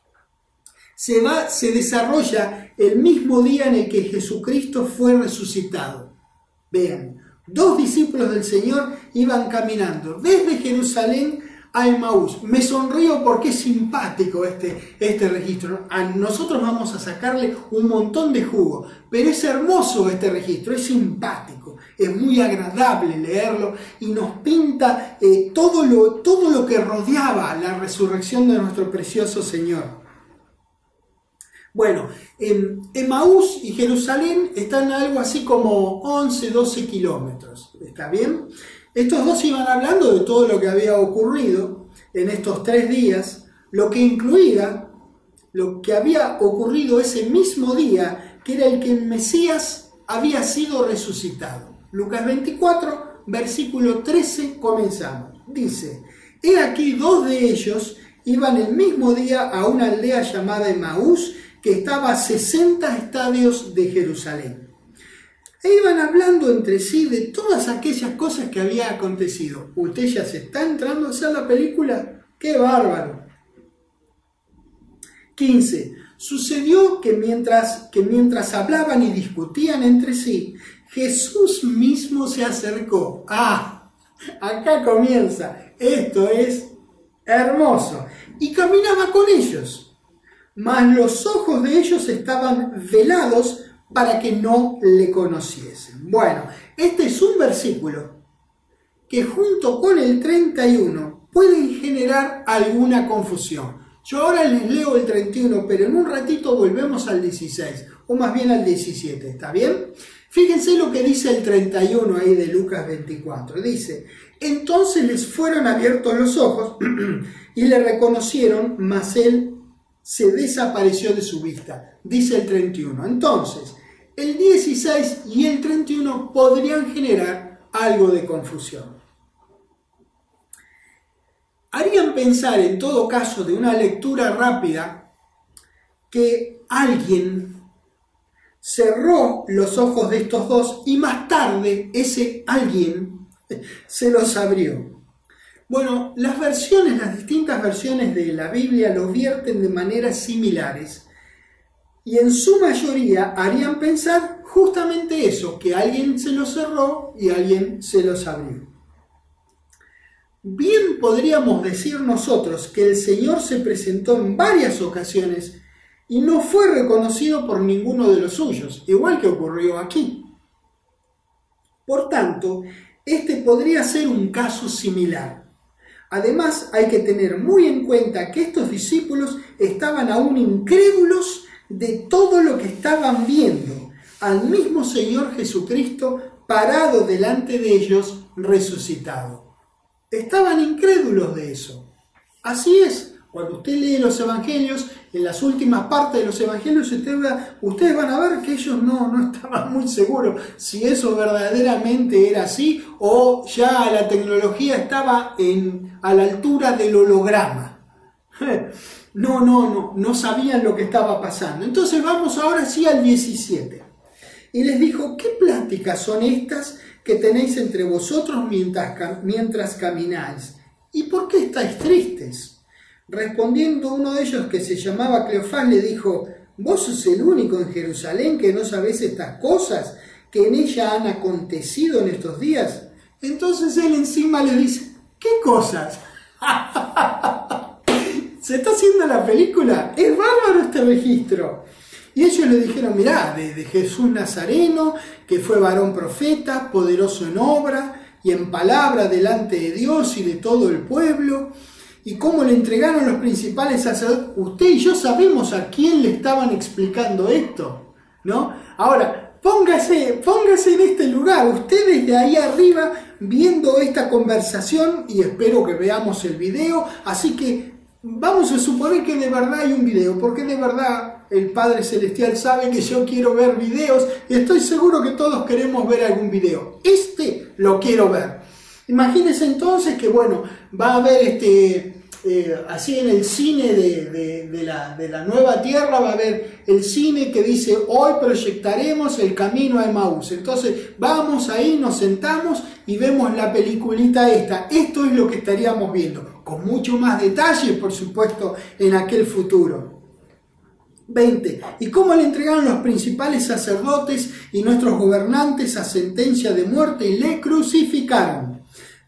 se desarrolla el mismo día en el que Jesucristo fue resucitado. Vean, 2 discípulos del Señor iban caminando desde Jerusalén a Emaús. Me sonrío porque es simpático este registro. A nosotros vamos a sacarle un montón de jugo, pero es hermoso este registro, es simpático, es muy agradable leerlo y nos pinta todo lo que rodeaba la resurrección de nuestro precioso Señor. Bueno, Emaús y Jerusalén están algo así como 11, 12 kilómetros, ¿está bien? Estos dos iban hablando de todo lo que había ocurrido en estos 3 días, lo que incluía lo que había ocurrido ese mismo día, que era el que el Mesías había sido resucitado. Lucas 24, versículo 13, comenzamos. Dice: he aquí 2 de ellos iban el mismo día a una aldea llamada Emaús, que estaba a 60 estadios de Jerusalén. E iban hablando entre sí de todas aquellas cosas que había acontecido. ¿Usted ya se está entrando a hacer la película? ¡Qué bárbaro! 15. Sucedió que mientras hablaban y discutían entre sí, Jesús mismo se acercó. Acá comienza. Esto es hermoso. Y caminaba con ellos. Mas los ojos de ellos estaban velados para que no le conociesen. Bueno, este es un versículo que junto con el 31 pueden generar alguna confusión. Yo ahora les leo el 31, pero en un ratito volvemos al 16, o más bien al 17, ¿está bien? Fíjense lo que dice el 31 ahí de Lucas 24. Dice: entonces les fueron abiertos los ojos y le reconocieron, mas él se desapareció de su vista. Dice el 31. Entonces, el 16 y el 31 podrían generar algo de confusión. Harían pensar, en todo caso, de una lectura rápida, que alguien cerró los ojos de estos dos y más tarde ese alguien se los abrió. Bueno, las distintas versiones de la Biblia lo vierten de maneras similares y en su mayoría harían pensar justamente eso, que alguien se los cerró y alguien se los abrió. Bien podríamos decir nosotros que el Señor se presentó en varias ocasiones y no fue reconocido por ninguno de los suyos, igual que ocurrió aquí. Por tanto, este podría ser un caso similar. Además, hay que tener muy en cuenta que estos discípulos estaban aún incrédulos de todo lo que estaban viendo, al mismo Señor Jesucristo parado delante de ellos resucitado. Estaban incrédulos de eso. Así es, cuando usted lee los evangelios, en las últimas partes de los evangelios, ustedes van a ver que ellos no estaban muy seguros si eso verdaderamente era así o ya la tecnología estaba a la altura del holograma. No sabían lo que estaba pasando. Entonces vamos ahora sí al 17. Y les dijo: ¿qué pláticas son estas que tenéis entre vosotros mientras camináis? ¿Y por qué estáis tristes? Respondiendo uno de ellos, que se llamaba Cleofás, le dijo: ¿vos sos el único en Jerusalén que no sabés estas cosas que en ella han acontecido en estos días? Entonces él encima le dice: ¿qué cosas? ¿Se está haciendo la película? Es bárbaro este registro. Y ellos le dijeron: mirá, de Jesús Nazareno, que fue varón profeta, poderoso en obra y en palabra delante de Dios y de todo el pueblo, y cómo le entregaron los principales sacerdotes. Usted y yo sabemos a quién le estaban explicando esto, ¿no? Ahora, póngase en este lugar, usted desde ahí arriba viendo esta conversación, y espero que veamos el video, así que vamos a suponer que de verdad hay un video, porque de verdad el Padre Celestial sabe que yo quiero ver videos y estoy seguro que todos queremos ver algún video. Este lo quiero ver. Imagínense entonces que, bueno, va a haber así en el cine de la nueva tierra, va a haber el cine que dice: hoy proyectaremos El Camino a Emaús. Entonces vamos ahí, nos sentamos y vemos la peliculita esta. Esto es lo que estaríamos viendo, con mucho más detalle, por supuesto, en aquel futuro. 20. Y cómo le entregaron los principales sacerdotes y nuestros gobernantes a sentencia de muerte y le crucificaron.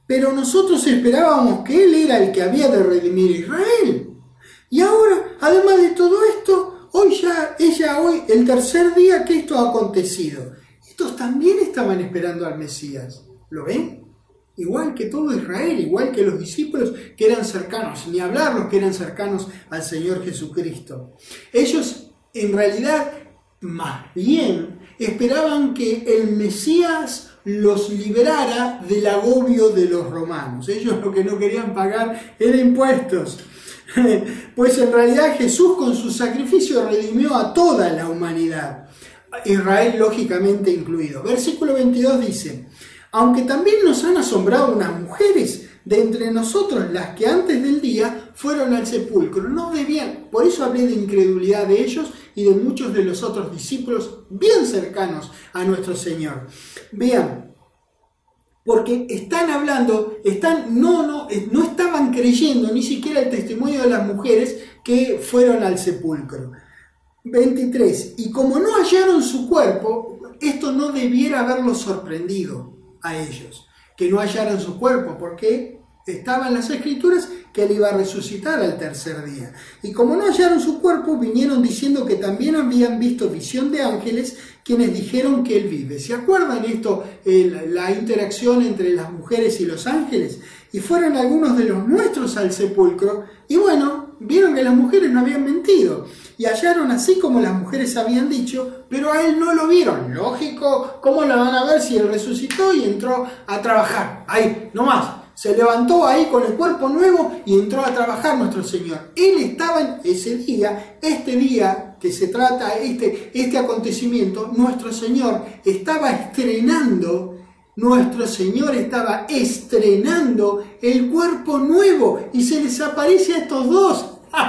pero nosotros esperábamos que Él era el que había de redimir a Israel. Y ahora, además de todo esto, hoy, el tercer día que esto ha acontecido. Estos también estaban esperando al Mesías. ¿Lo ven? Igual que todo Israel, igual que los discípulos que eran cercanos, ni hablar los que eran cercanos al Señor Jesucristo. Ellos, en realidad, más bien, esperaban que el Mesías los liberara del agobio de los romanos. Ellos lo que no querían pagar era impuestos. Pues en realidad Jesús con su sacrificio redimió a toda la humanidad, Israel lógicamente incluido. Versículo 22 dice: aunque también nos han asombrado unas mujeres de entre nosotros, las que antes del día fueron al sepulcro. No debían, por eso hablé de incredulidad de ellos y de muchos de los otros discípulos bien cercanos a nuestro Señor. Vean, porque están hablando, no estaban creyendo ni siquiera el testimonio de las mujeres que fueron al sepulcro. 23. Y como no hallaron su cuerpo, esto no debiera haberlos sorprendido a ellos, que no hallaran su cuerpo, porque estaba en las Escrituras que Él iba a resucitar al tercer día. Y como no hallaron su cuerpo, vinieron diciendo que también habían visto visión de ángeles, quienes dijeron que Él vive. ¿Se acuerdan esto, la interacción entre las mujeres y los ángeles? Y fueron algunos de los nuestros al sepulcro, y bueno, vieron que las mujeres no habían mentido, y hallaron así como las mujeres habían dicho, pero a Él no lo vieron. Lógico, ¿cómo lo van a ver si Él resucitó y entró a trabajar? Ahí, nomás. Se levantó ahí con el cuerpo nuevo y entró a trabajar nuestro Señor. Él estaba en ese día, este día que se trata, este acontecimiento, nuestro Señor estaba estrenando el cuerpo nuevo y se les aparece a estos dos.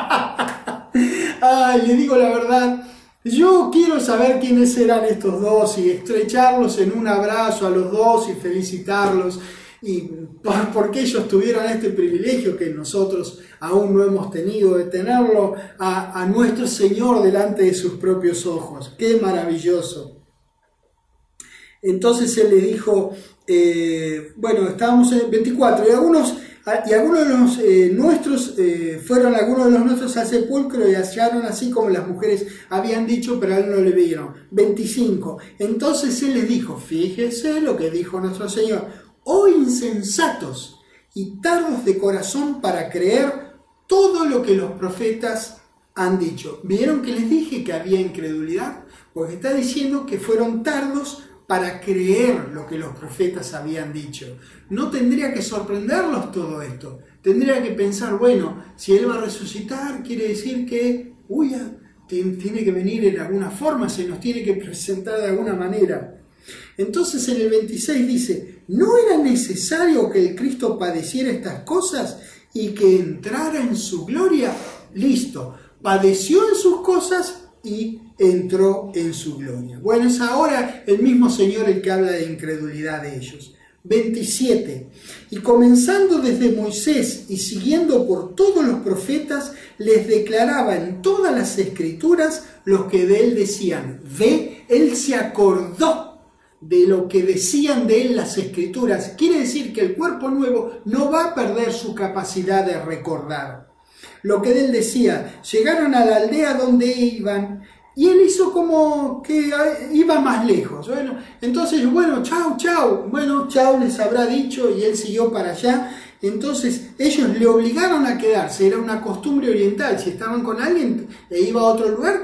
Ay, le digo la verdad, yo quiero saber quiénes eran estos dos y estrecharlos en un abrazo a los dos y felicitarlos. Y porque ellos tuvieron este privilegio que nosotros aún no hemos tenido, de tenerlo a nuestro Señor delante de sus propios ojos. ¡Qué maravilloso! Entonces Él le dijo, estábamos en 24, y algunos de los nuestros fueron algunos de los nuestros al sepulcro y hallaron así como las mujeres habían dicho, pero a Él no le vieron. 25, entonces Él les dijo, fíjese lo que dijo nuestro Señor: oh insensatos y tardos de corazón para creer todo lo que los profetas han dicho. ¿Vieron que les dije que había incredulidad? Porque está diciendo que fueron tardos para creer lo que los profetas habían dicho. No tendría que sorprenderlos todo esto. Tendría que pensar, bueno, si Él va a resucitar, quiere decir que, tiene que venir en alguna forma, se nos tiene que presentar de alguna manera. Entonces en el 26 dice, ¿no era necesario que el Cristo padeciera estas cosas y que entrara en su gloria? Listo, padeció en sus cosas y entró en su gloria. Bueno, es ahora el mismo Señor el que habla de incredulidad de ellos. 27. Y comenzando desde Moisés y siguiendo por todos los profetas, les declaraba en todas las Escrituras lo que de Él decían. Él se acordó de lo que decían de Él las Escrituras. Quiere decir que el cuerpo nuevo no va a perder su capacidad de recordar. Lo que de Él decía, llegaron a la aldea donde iban y Él hizo como que iba más lejos. Entonces, chau les habrá dicho, y Él siguió para allá. Entonces ellos le obligaron a quedarse, era una costumbre oriental. Si estaban con alguien e iba a otro lugar,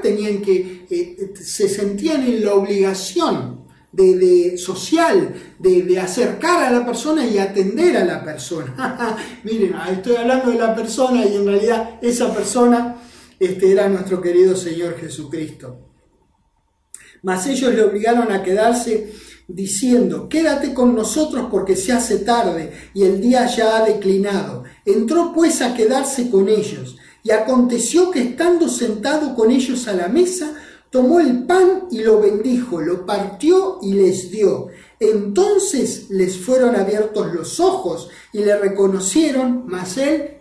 se sentían en la obligación social, de acercar a la persona y atender a la persona. Miren, estoy hablando de la persona y en realidad esa persona era nuestro querido Señor Jesucristo. Mas ellos le obligaron a quedarse diciendo, quédate con nosotros porque se hace tarde y el día ya ha declinado. Entró pues a quedarse con ellos, y aconteció que estando sentado con ellos a la mesa, tomó el pan y lo bendijo, lo partió y les dio. Entonces les fueron abiertos los ojos y le reconocieron, mas Él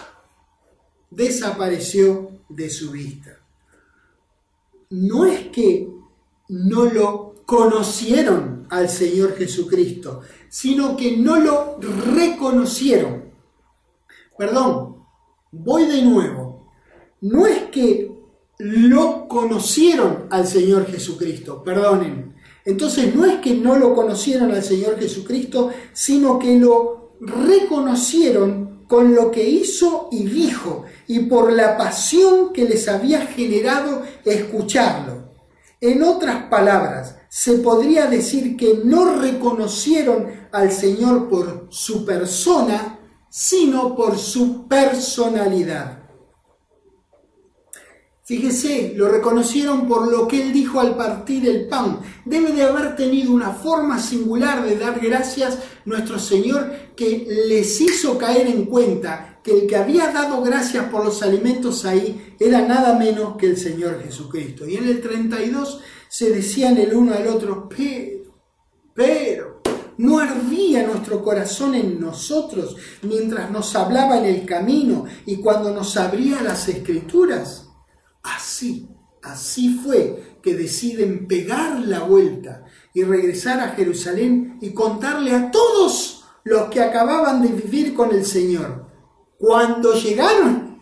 desapareció de su vista. No es que no lo conocieron, al Señor Jesucristo, sino que no lo reconocieron. Perdón, voy de nuevo. No es que lo conocieron al Señor Jesucristo, perdonen. Entonces no es que no lo conocieron al Señor Jesucristo, sino que lo reconocieron con lo que hizo y dijo, y por la pasión que les había generado escucharlo. En otras palabras, se podría decir que no reconocieron al Señor por su persona, sino por su personalidad. Fíjese, lo reconocieron por lo que Él dijo al partir el pan. Debe de haber tenido una forma singular de dar gracias nuestro Señor, que les hizo caer en cuenta que el que había dado gracias por los alimentos ahí era nada menos que el Señor Jesucristo. Y en el 32 se decían el uno al otro, pero, ¿no ardía nuestro corazón en nosotros mientras nos hablaba en el camino y cuando nos abría las Escrituras? Así fue que deciden pegar la vuelta y regresar a Jerusalén y contarle a todos los que acababan de vivir con el Señor. Cuando llegaron,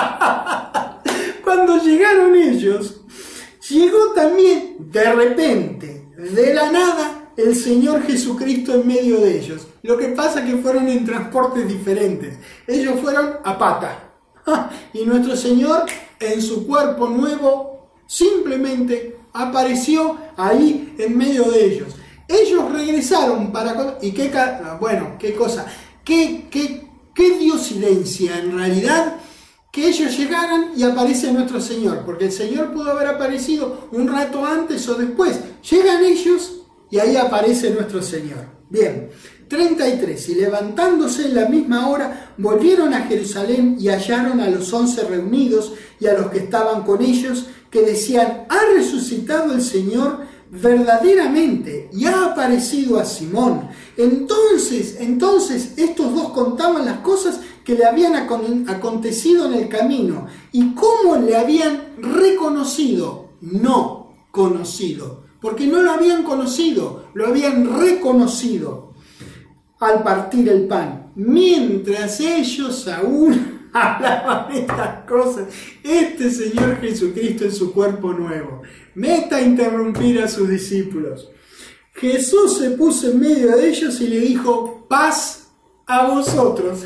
ellos, llegó también de repente, de la nada, el Señor Jesucristo en medio de ellos. Lo que pasa es que fueron en transportes diferentes. Ellos fueron a pata. Y nuestro Señor, en su cuerpo nuevo, simplemente apareció ahí en medio de ellos. Ellos regresaron para... ¿Y qué cosa? ¿Qué diosidencia en realidad? Que ellos llegaran y aparece nuestro Señor, porque el Señor pudo haber aparecido un rato antes o después. Llegan ellos y ahí aparece nuestro Señor. Bien, 33. Y levantándose en la misma hora, volvieron a Jerusalén y hallaron a los 11 reunidos y a los que estaban con ellos, que decían: ha resucitado el Señor verdaderamente y ha aparecido a Simón. Entonces estos dos contaban las cosas que le habían acontecido en el camino y cómo le habían reconocido, no conocido, porque no lo habían conocido, lo habían reconocido al partir el pan, mientras ellos aún hablaban estas cosas. Este Señor Jesucristo en su cuerpo nuevo meta a interrumpir a sus discípulos. Jesús se puso en medio de ellos y le dijo: paz a vosotros.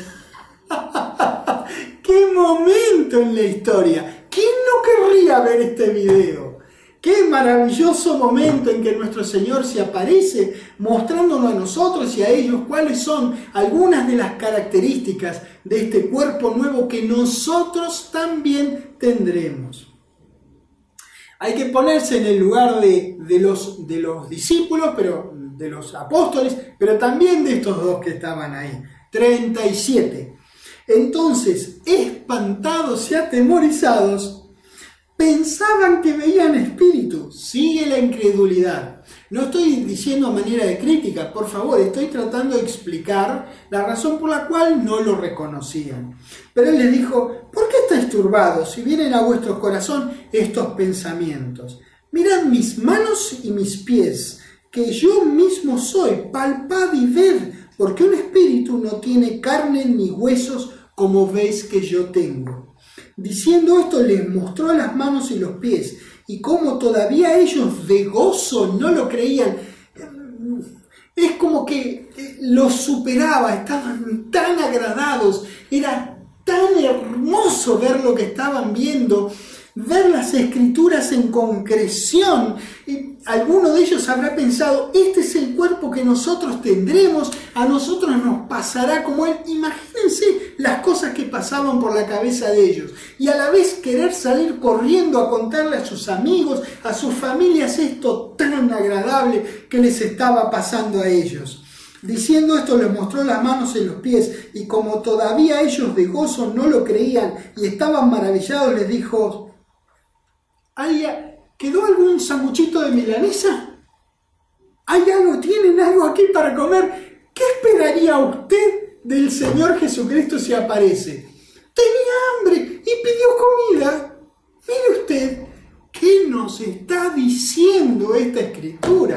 ¡Qué momento en la historia! ¿Quién no querría ver este video? ¡Qué maravilloso momento en que nuestro Señor se aparece mostrándonos a nosotros y a ellos cuáles son algunas de las características de este cuerpo nuevo que nosotros también tendremos! Hay que ponerse en el lugar de los discípulos, pero de los apóstoles, pero también de estos dos que estaban ahí. 37. Entonces, espantados y atemorizados, pensaban que veían espíritus. Sigue la incredulidad. No estoy diciendo a manera de crítica, por favor, estoy tratando de explicar la razón por la cual no lo reconocían. Pero él les dijo: ¿por qué estáis turbados si vienen a vuestro corazón estos pensamientos? Mirad mis manos y mis pies, que yo mismo soy, palpad y ved, porque un espíritu no tiene carne ni huesos como veis que yo tengo. Diciendo esto, les mostró las manos y los pies, y como todavía ellos de gozo no lo creían, es como que los superaba, estaban tan agradados, era tan hermoso ver lo que estaban viendo, ver las Escrituras en concreción. Y alguno de ellos habrá pensado: este es el cuerpo que nosotros tendremos, a nosotros nos pasará como Él. Imagínense las cosas que pasaban por la cabeza de ellos, y a la vez querer salir corriendo a contarle a sus amigos, a sus familias, esto tan agradable que les estaba pasando a ellos. Diciendo esto, les mostró las manos y los pies, y como todavía ellos de gozo no lo creían y estaban maravillados, les dijo: ¿quedó algún sanguchito de milanesa? ¿Tienen algo aquí para comer? ¿Qué esperaría usted del Señor Jesucristo si aparece? Tenía hambre y pidió comida. Mire usted, ¿qué nos está diciendo esta Escritura?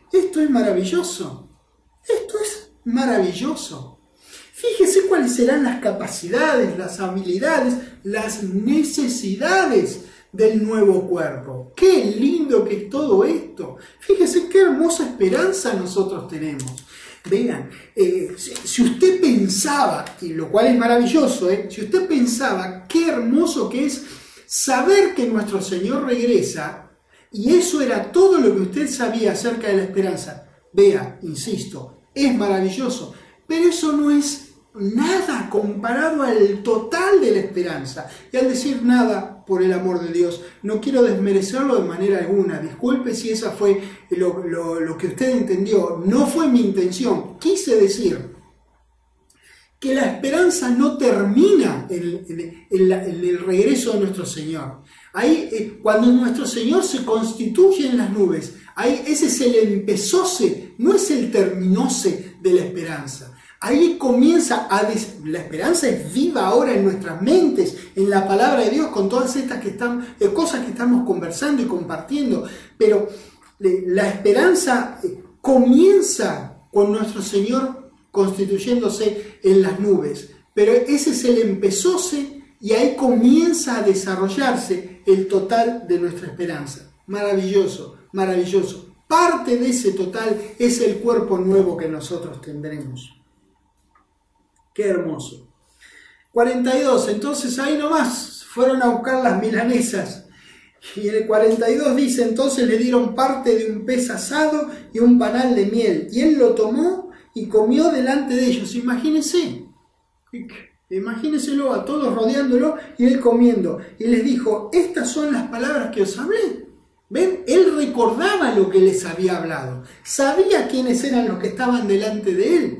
Esto es maravilloso. Esto es maravilloso. Fíjese cuáles serán las capacidades, las habilidades, las necesidades del nuevo cuerpo. ¡Qué lindo que es todo esto! Fíjese qué hermosa esperanza nosotros tenemos. Vean, si usted pensaba, y lo cual es maravilloso, si usted pensaba qué hermoso que es saber que nuestro Señor regresa, y eso era todo lo que usted sabía acerca de la esperanza, vea, insisto, es maravilloso, pero eso no es nada comparado al total de la esperanza. Y al decir nada, por el amor de Dios, no quiero desmerecerlo de manera alguna. Disculpe si esa fue lo que usted entendió. No fue mi intención. Quise decir que la esperanza no termina en el regreso de nuestro Señor. Ahí, cuando nuestro Señor se constituye en las nubes, ahí ese es el empezóse, no es el terminóse de la esperanza. Ahí comienza la esperanza es viva ahora en nuestras mentes, en la palabra de Dios, con todas estas cosas que estamos conversando y compartiendo. Pero la esperanza comienza con nuestro Señor constituyéndose en las nubes. Pero ese es el empezóse y ahí comienza a desarrollarse el total de nuestra esperanza. Maravilloso, maravilloso. Parte de ese total es el cuerpo nuevo que nosotros tendremos. Qué hermoso. 42, entonces ahí nomás fueron a buscar las milanesas. Y en el 42 dice, entonces le dieron parte de un pez asado y un panal de miel. Y él lo tomó y comió delante de ellos. Imagínenselo a todos rodeándolo y él comiendo. Y les dijo, estas son las palabras que os hablé. ¿Ven? Él recordaba lo que les había hablado. Sabía quiénes eran los que estaban delante de él.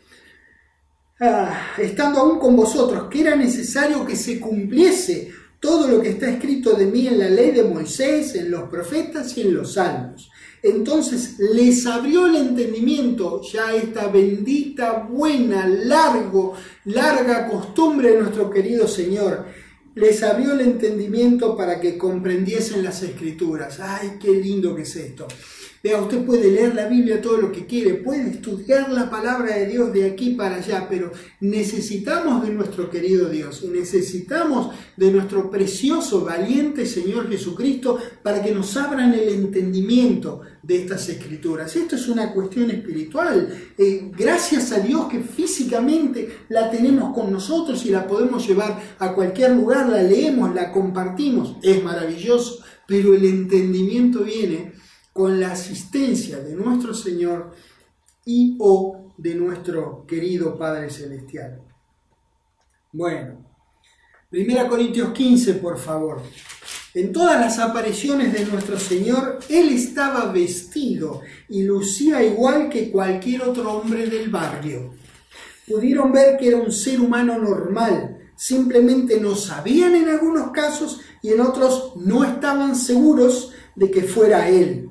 Estando aún con vosotros, que era necesario que se cumpliese todo lo que está escrito de mí en la ley de Moisés, en los profetas y en los salmos. Entonces les abrió el entendimiento, ya esta bendita, buena, larga costumbre de nuestro querido Señor. Les abrió el entendimiento para que comprendiesen las Escrituras. ¡Ay, qué lindo que es esto! Vea, usted puede leer la Biblia todo lo que quiere, puede estudiar la palabra de Dios de aquí para allá, pero necesitamos de nuestro querido Dios y necesitamos de nuestro precioso, valiente Señor Jesucristo para que nos abran el entendimiento de estas Escrituras. Esto es una cuestión espiritual. Gracias a Dios que físicamente la tenemos con nosotros y la podemos llevar a cualquier lugar, la leemos, la compartimos. Es maravilloso, pero el entendimiento viene con la asistencia de nuestro Señor y o de nuestro querido Padre Celestial. Bueno, 1 Corintios 15, por favor. En todas las apariciones de nuestro Señor, Él estaba vestido y lucía igual que cualquier otro hombre del barrio. Pudieron ver que era un ser humano normal, simplemente no sabían en algunos casos y en otros no estaban seguros de que fuera Él.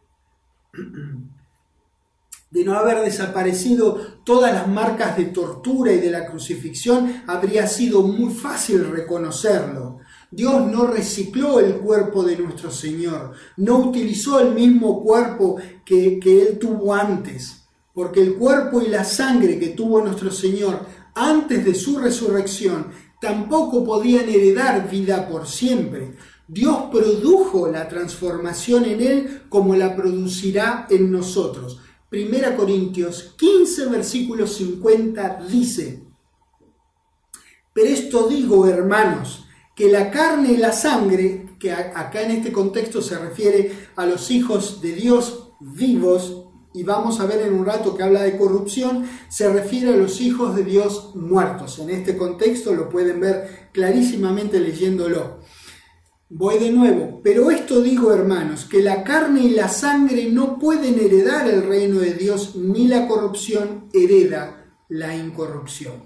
De no haber desaparecido todas las marcas de tortura y de la crucifixión, habría sido muy fácil reconocerlo. Dios no recicló el cuerpo de nuestro Señor, no utilizó el mismo cuerpo que Él tuvo antes, porque el cuerpo y la sangre que tuvo nuestro Señor antes de su resurrección tampoco podían heredar vida por siempre. Dios produjo la transformación en Él como la producirá en nosotros. 1 Corintios 15, versículo 50 dice: pero esto digo, hermanos, que la carne y la sangre, que acá en este contexto se refiere a los hijos de Dios vivos, y vamos a ver en un rato que habla de corrupción, se refiere a los hijos de Dios muertos. En este contexto lo pueden ver clarísimamente leyéndolo. Voy de nuevo, pero esto digo, hermanos, que la carne y la sangre no pueden heredar el reino de Dios, ni la corrupción hereda la incorrupción.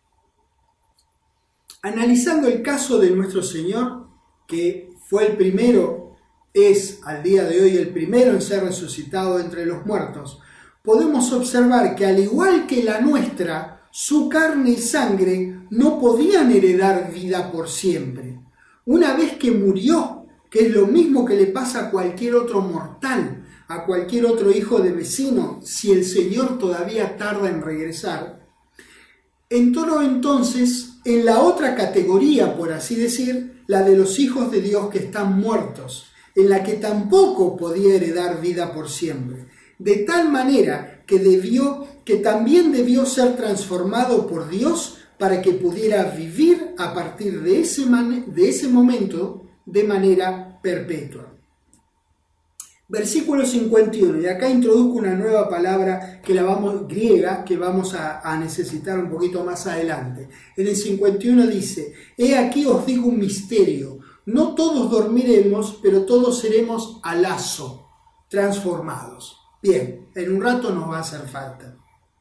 Analizando el caso de nuestro Señor, que fue el primero, es al día de hoy el primero en ser resucitado entre los muertos, podemos observar que al igual que la nuestra, su carne y sangre no podían heredar vida por siempre. Una vez que murió, que es lo mismo que le pasa a cualquier otro mortal, a cualquier otro hijo de vecino, si el Señor todavía tarda en regresar, entró entonces en la otra categoría, por así decir, la de los hijos de Dios que están muertos, en la que tampoco podía heredar vida por siempre, de tal manera que también debió ser transformado por Dios para que pudiera vivir a partir de ese momento de manera perpetua. Versículo 51, y acá introduzco una nueva palabra griega que vamos a necesitar un poquito más adelante. En el 51 dice: he aquí os digo un misterio, no todos dormiremos, pero todos seremos a lazo, transformados. Bien, en un rato nos va a hacer falta.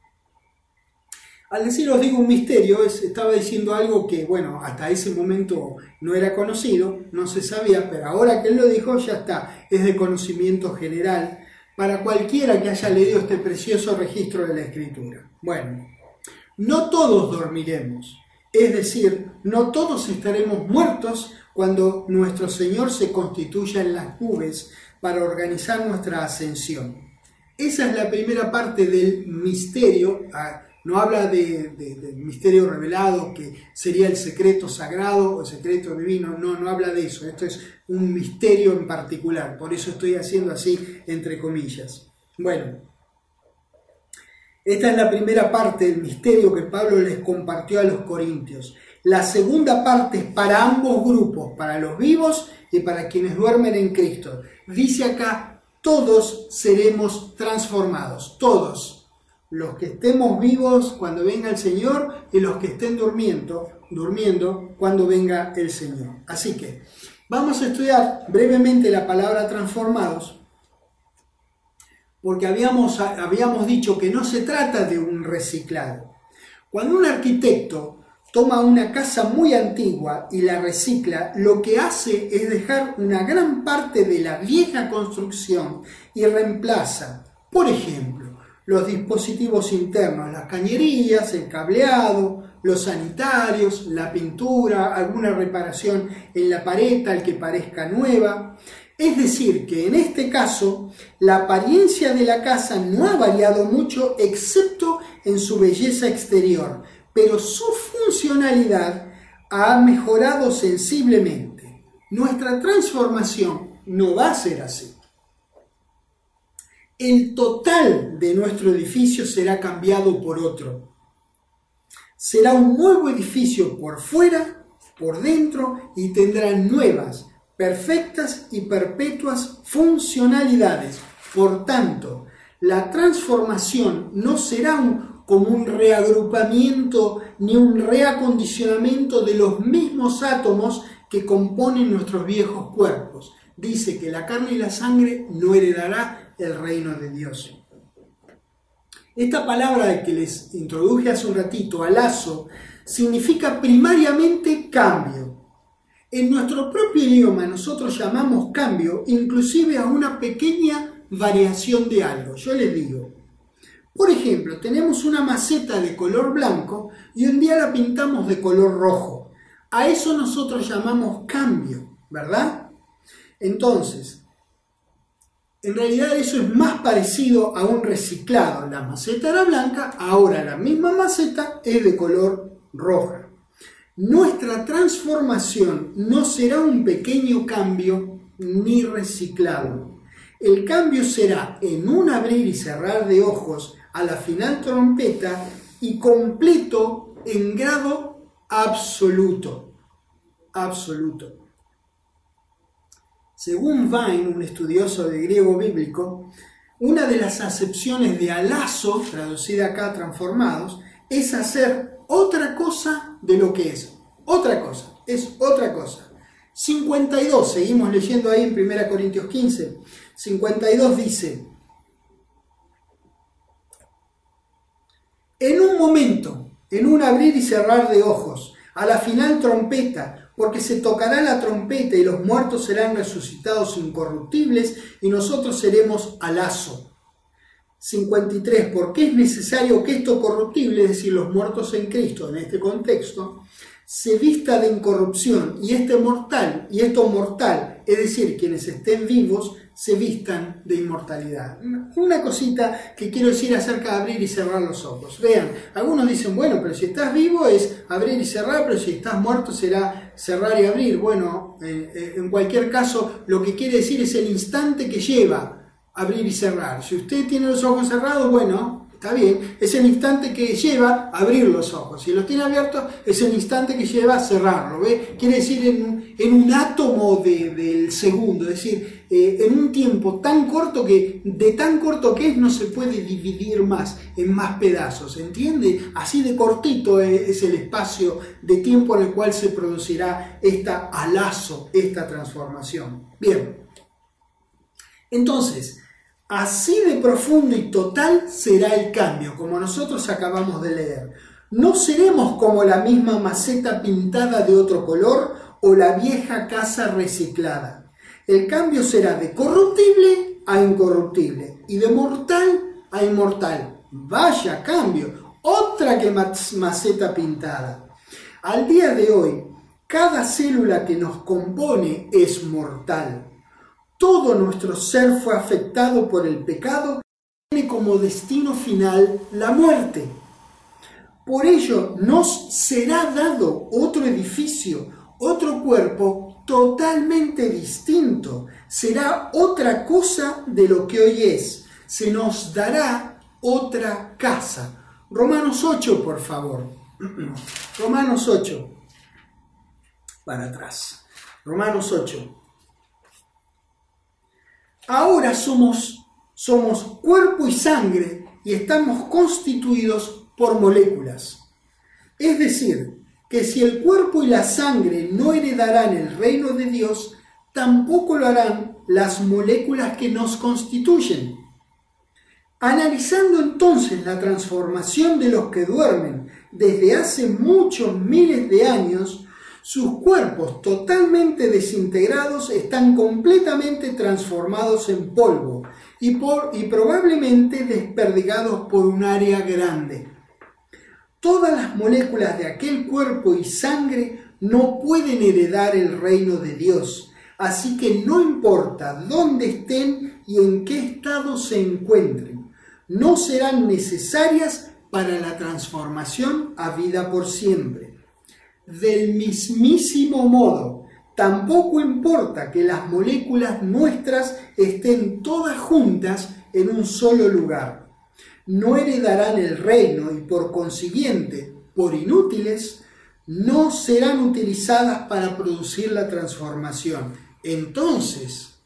Al decir os digo un misterio, estaba diciendo algo que, bueno, hasta ese momento no era conocido, no se sabía, pero ahora que él lo dijo ya está, es de conocimiento general para cualquiera que haya leído este precioso registro de la Escritura. Bueno, no todos dormiremos, es decir, no todos estaremos muertos cuando nuestro Señor se constituya en las nubes para organizar nuestra ascensión. Esa es la primera parte del misterio. No habla del misterio revelado, que sería el secreto sagrado o el secreto divino, no habla de eso. Esto es un misterio en particular, por eso estoy haciendo así entre comillas. Bueno, esta es la primera parte del misterio que Pablo les compartió a los corintios. La segunda parte es para ambos grupos, para los vivos y para quienes duermen en Cristo. Dice acá: todos seremos transformados, todos. Los que estemos vivos cuando venga el Señor y los que estén durmiendo cuando venga el Señor. Así que vamos a estudiar brevemente la palabra transformados, porque habíamos dicho que no se trata de un reciclado. Cuando un arquitecto toma una casa muy antigua y la recicla, lo que hace es dejar una gran parte de la vieja construcción y reemplaza, por ejemplo, los dispositivos internos, las cañerías, el cableado, los sanitarios, la pintura, alguna reparación en la pared tal que parezca nueva. Es decir, que en este caso la apariencia de la casa no ha variado mucho excepto en su belleza exterior, pero su funcionalidad ha mejorado sensiblemente. Nuestra transformación no va a ser así. El total de nuestro edificio será cambiado por otro. Será un nuevo edificio por fuera, por dentro, y tendrá nuevas, perfectas y perpetuas funcionalidades. Por tanto, la transformación no será como un reagrupamiento ni un reacondicionamiento de los mismos átomos que componen nuestros viejos cuerpos. Dice que la carne y la sangre no heredará el reino de Dios. Esta palabra que les introduje hace un ratito, alazo, significa primariamente cambio. En nuestro propio idioma nosotros llamamos cambio inclusive a una pequeña variación de algo. Yo les digo, por ejemplo, tenemos una maceta de color blanco y un día la pintamos de color rojo. A eso nosotros llamamos cambio, ¿verdad? Entonces, en realidad eso es más parecido a un reciclado. La maceta era blanca, ahora la misma maceta es de color roja. Nuestra transformación no será un pequeño cambio ni reciclado. El cambio será en un abrir y cerrar de ojos a la final trompeta y completo en grado absoluto. Absoluto. Según Vine, un estudioso de griego bíblico, una de las acepciones de alazo, traducida acá transformados, es hacer otra cosa de lo que es. Otra cosa, es otra cosa. 52, seguimos leyendo ahí en 1 Corintios 15. 52 dice: en un momento, en un abrir y cerrar de ojos, a la final trompeta, porque se tocará la trompeta y los muertos serán resucitados incorruptibles y nosotros seremos alazo. 53, porque es necesario que esto corruptible, es decir, los muertos en Cristo en este contexto, se vista de incorrupción y esto mortal es decir, quienes estén vivos se vistan de inmortalidad. Una cosita que quiero decir acerca de abrir y cerrar los ojos. Vean, algunos dicen, bueno, pero si estás vivo es abrir y cerrar, pero si estás muerto será cerrar y abrir. Bueno, en cualquier caso, lo que quiere decir es el instante que lleva abrir y cerrar. Si usted tiene los ojos cerrados, bueno, está bien, es el instante que lleva abrir los ojos. Si los tiene abiertos, es el instante que lleva cerrarlo. ¿Ve? Quiere decir en un átomo del segundo, es decir, en un tiempo tan corto que, de tan corto que es, no se puede dividir más en más pedazos. ¿Entiende? Así de cortito es el espacio de tiempo en el cual se producirá esta transformación. Bien. Entonces, así de profundo y total será el cambio, como nosotros acabamos de leer. No seremos como la misma maceta pintada de otro color o la vieja casa reciclada. El cambio será de corruptible a incorruptible y de mortal a inmortal. Vaya cambio, otra que maceta pintada. Al día de hoy, cada célula que nos compone es mortal. Todo nuestro ser fue afectado por el pecado y tiene como destino final la muerte. Por ello nos será dado otro edificio, otro cuerpo totalmente distinto. Será otra cosa de lo que hoy es. Se nos dará otra casa. Romanos 8, por favor. Romanos 8. Para atrás. Romanos 8. Ahora somos cuerpo y sangre y estamos constituidos por moléculas. Es decir, que si el cuerpo y la sangre no heredarán el reino de Dios, tampoco lo harán las moléculas que nos constituyen. Analizando entonces la transformación de los que duermen desde hace muchos miles de años, sus cuerpos totalmente desintegrados están completamente transformados en polvo y probablemente desperdigados por un área grande. Todas las moléculas de aquel cuerpo y sangre no pueden heredar el reino de Dios, así que no importa dónde estén y en qué estado se encuentren, no serán necesarias para la transformación a vida por siempre. Del mismísimo modo, tampoco importa que las moléculas nuestras estén todas juntas en un solo lugar. No heredarán el reino y por consiguiente, por inútiles, no serán utilizadas para producir la transformación. Entonces,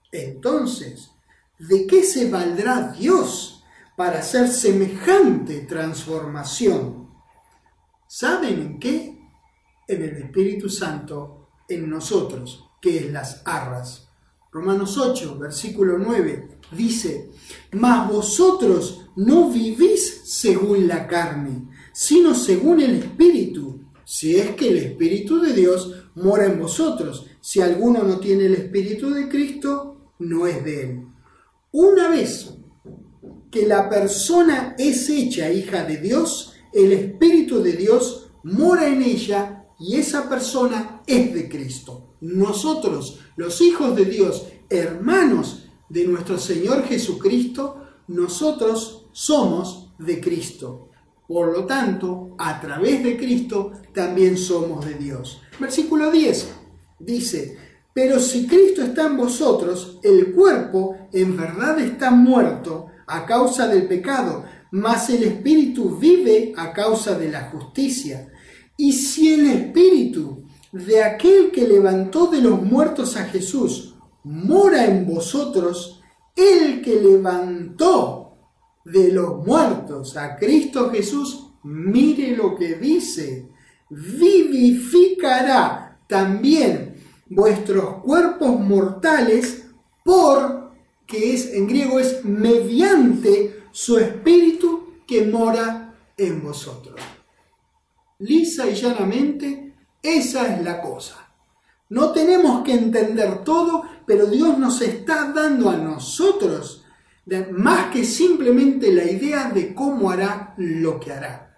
¿de qué se valdrá Dios para hacer semejante transformación? ¿Saben en qué? En el Espíritu Santo en nosotros, que es las arras. Romanos 8, versículo 9, dice: mas vosotros no vivís según la carne, sino según el Espíritu, si es que el Espíritu de Dios mora en vosotros. Si alguno no tiene el Espíritu de Cristo, no es de él. Una vez que la persona es hecha hija de Dios, el Espíritu de Dios mora en ella y esa persona es de Cristo. Nosotros, los hijos de Dios, hermanos de nuestro Señor Jesucristo, nosotros somos de Cristo. Por lo tanto, a través de Cristo también somos de Dios. Versículo 10 dice: pero si Cristo está en vosotros, el cuerpo en verdad está muerto a causa del pecado, mas el Espíritu vive a causa de la justicia. Y si el Espíritu de aquel que levantó de los muertos a Jesús mora en vosotros, el que levantó de los muertos a Cristo Jesús, mire lo que dice: vivificará también vuestros cuerpos mortales que es, en griego es mediante su Espíritu que mora en vosotros. Lisa y llanamente, esa es la cosa. No tenemos que entender todo, pero Dios nos está dando a nosotros más que simplemente la idea de cómo hará lo que hará.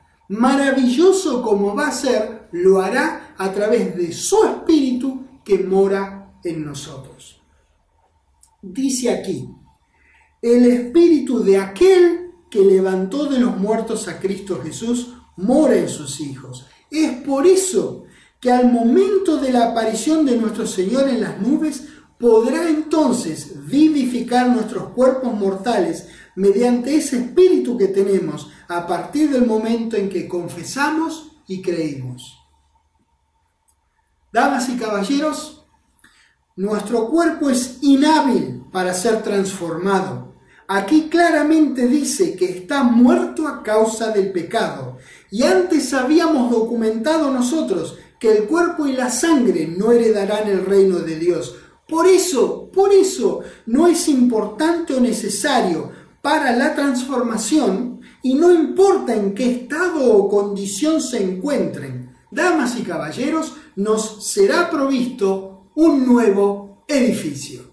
Maravilloso como va a ser, lo hará a través de su Espíritu que mora en nosotros. Dice aquí, el espíritu de aquel que levantó de los muertos a Cristo Jesús mora en sus hijos. Es por eso que al momento de la aparición de nuestro Señor en las nubes, podrá entonces vivificar nuestros cuerpos mortales mediante ese espíritu que tenemos a partir del momento en que confesamos y creímos. Damas y caballeros, nuestro cuerpo es inhábil para ser transformado. Aquí claramente dice que está muerto a causa del pecado. Y antes habíamos documentado nosotros que el cuerpo y la sangre no heredarán el reino de Dios. Por eso, no es importante o necesario para la transformación y no importa en qué estado o condición se encuentren. Damas y caballeros, nos será provisto un nuevo edificio.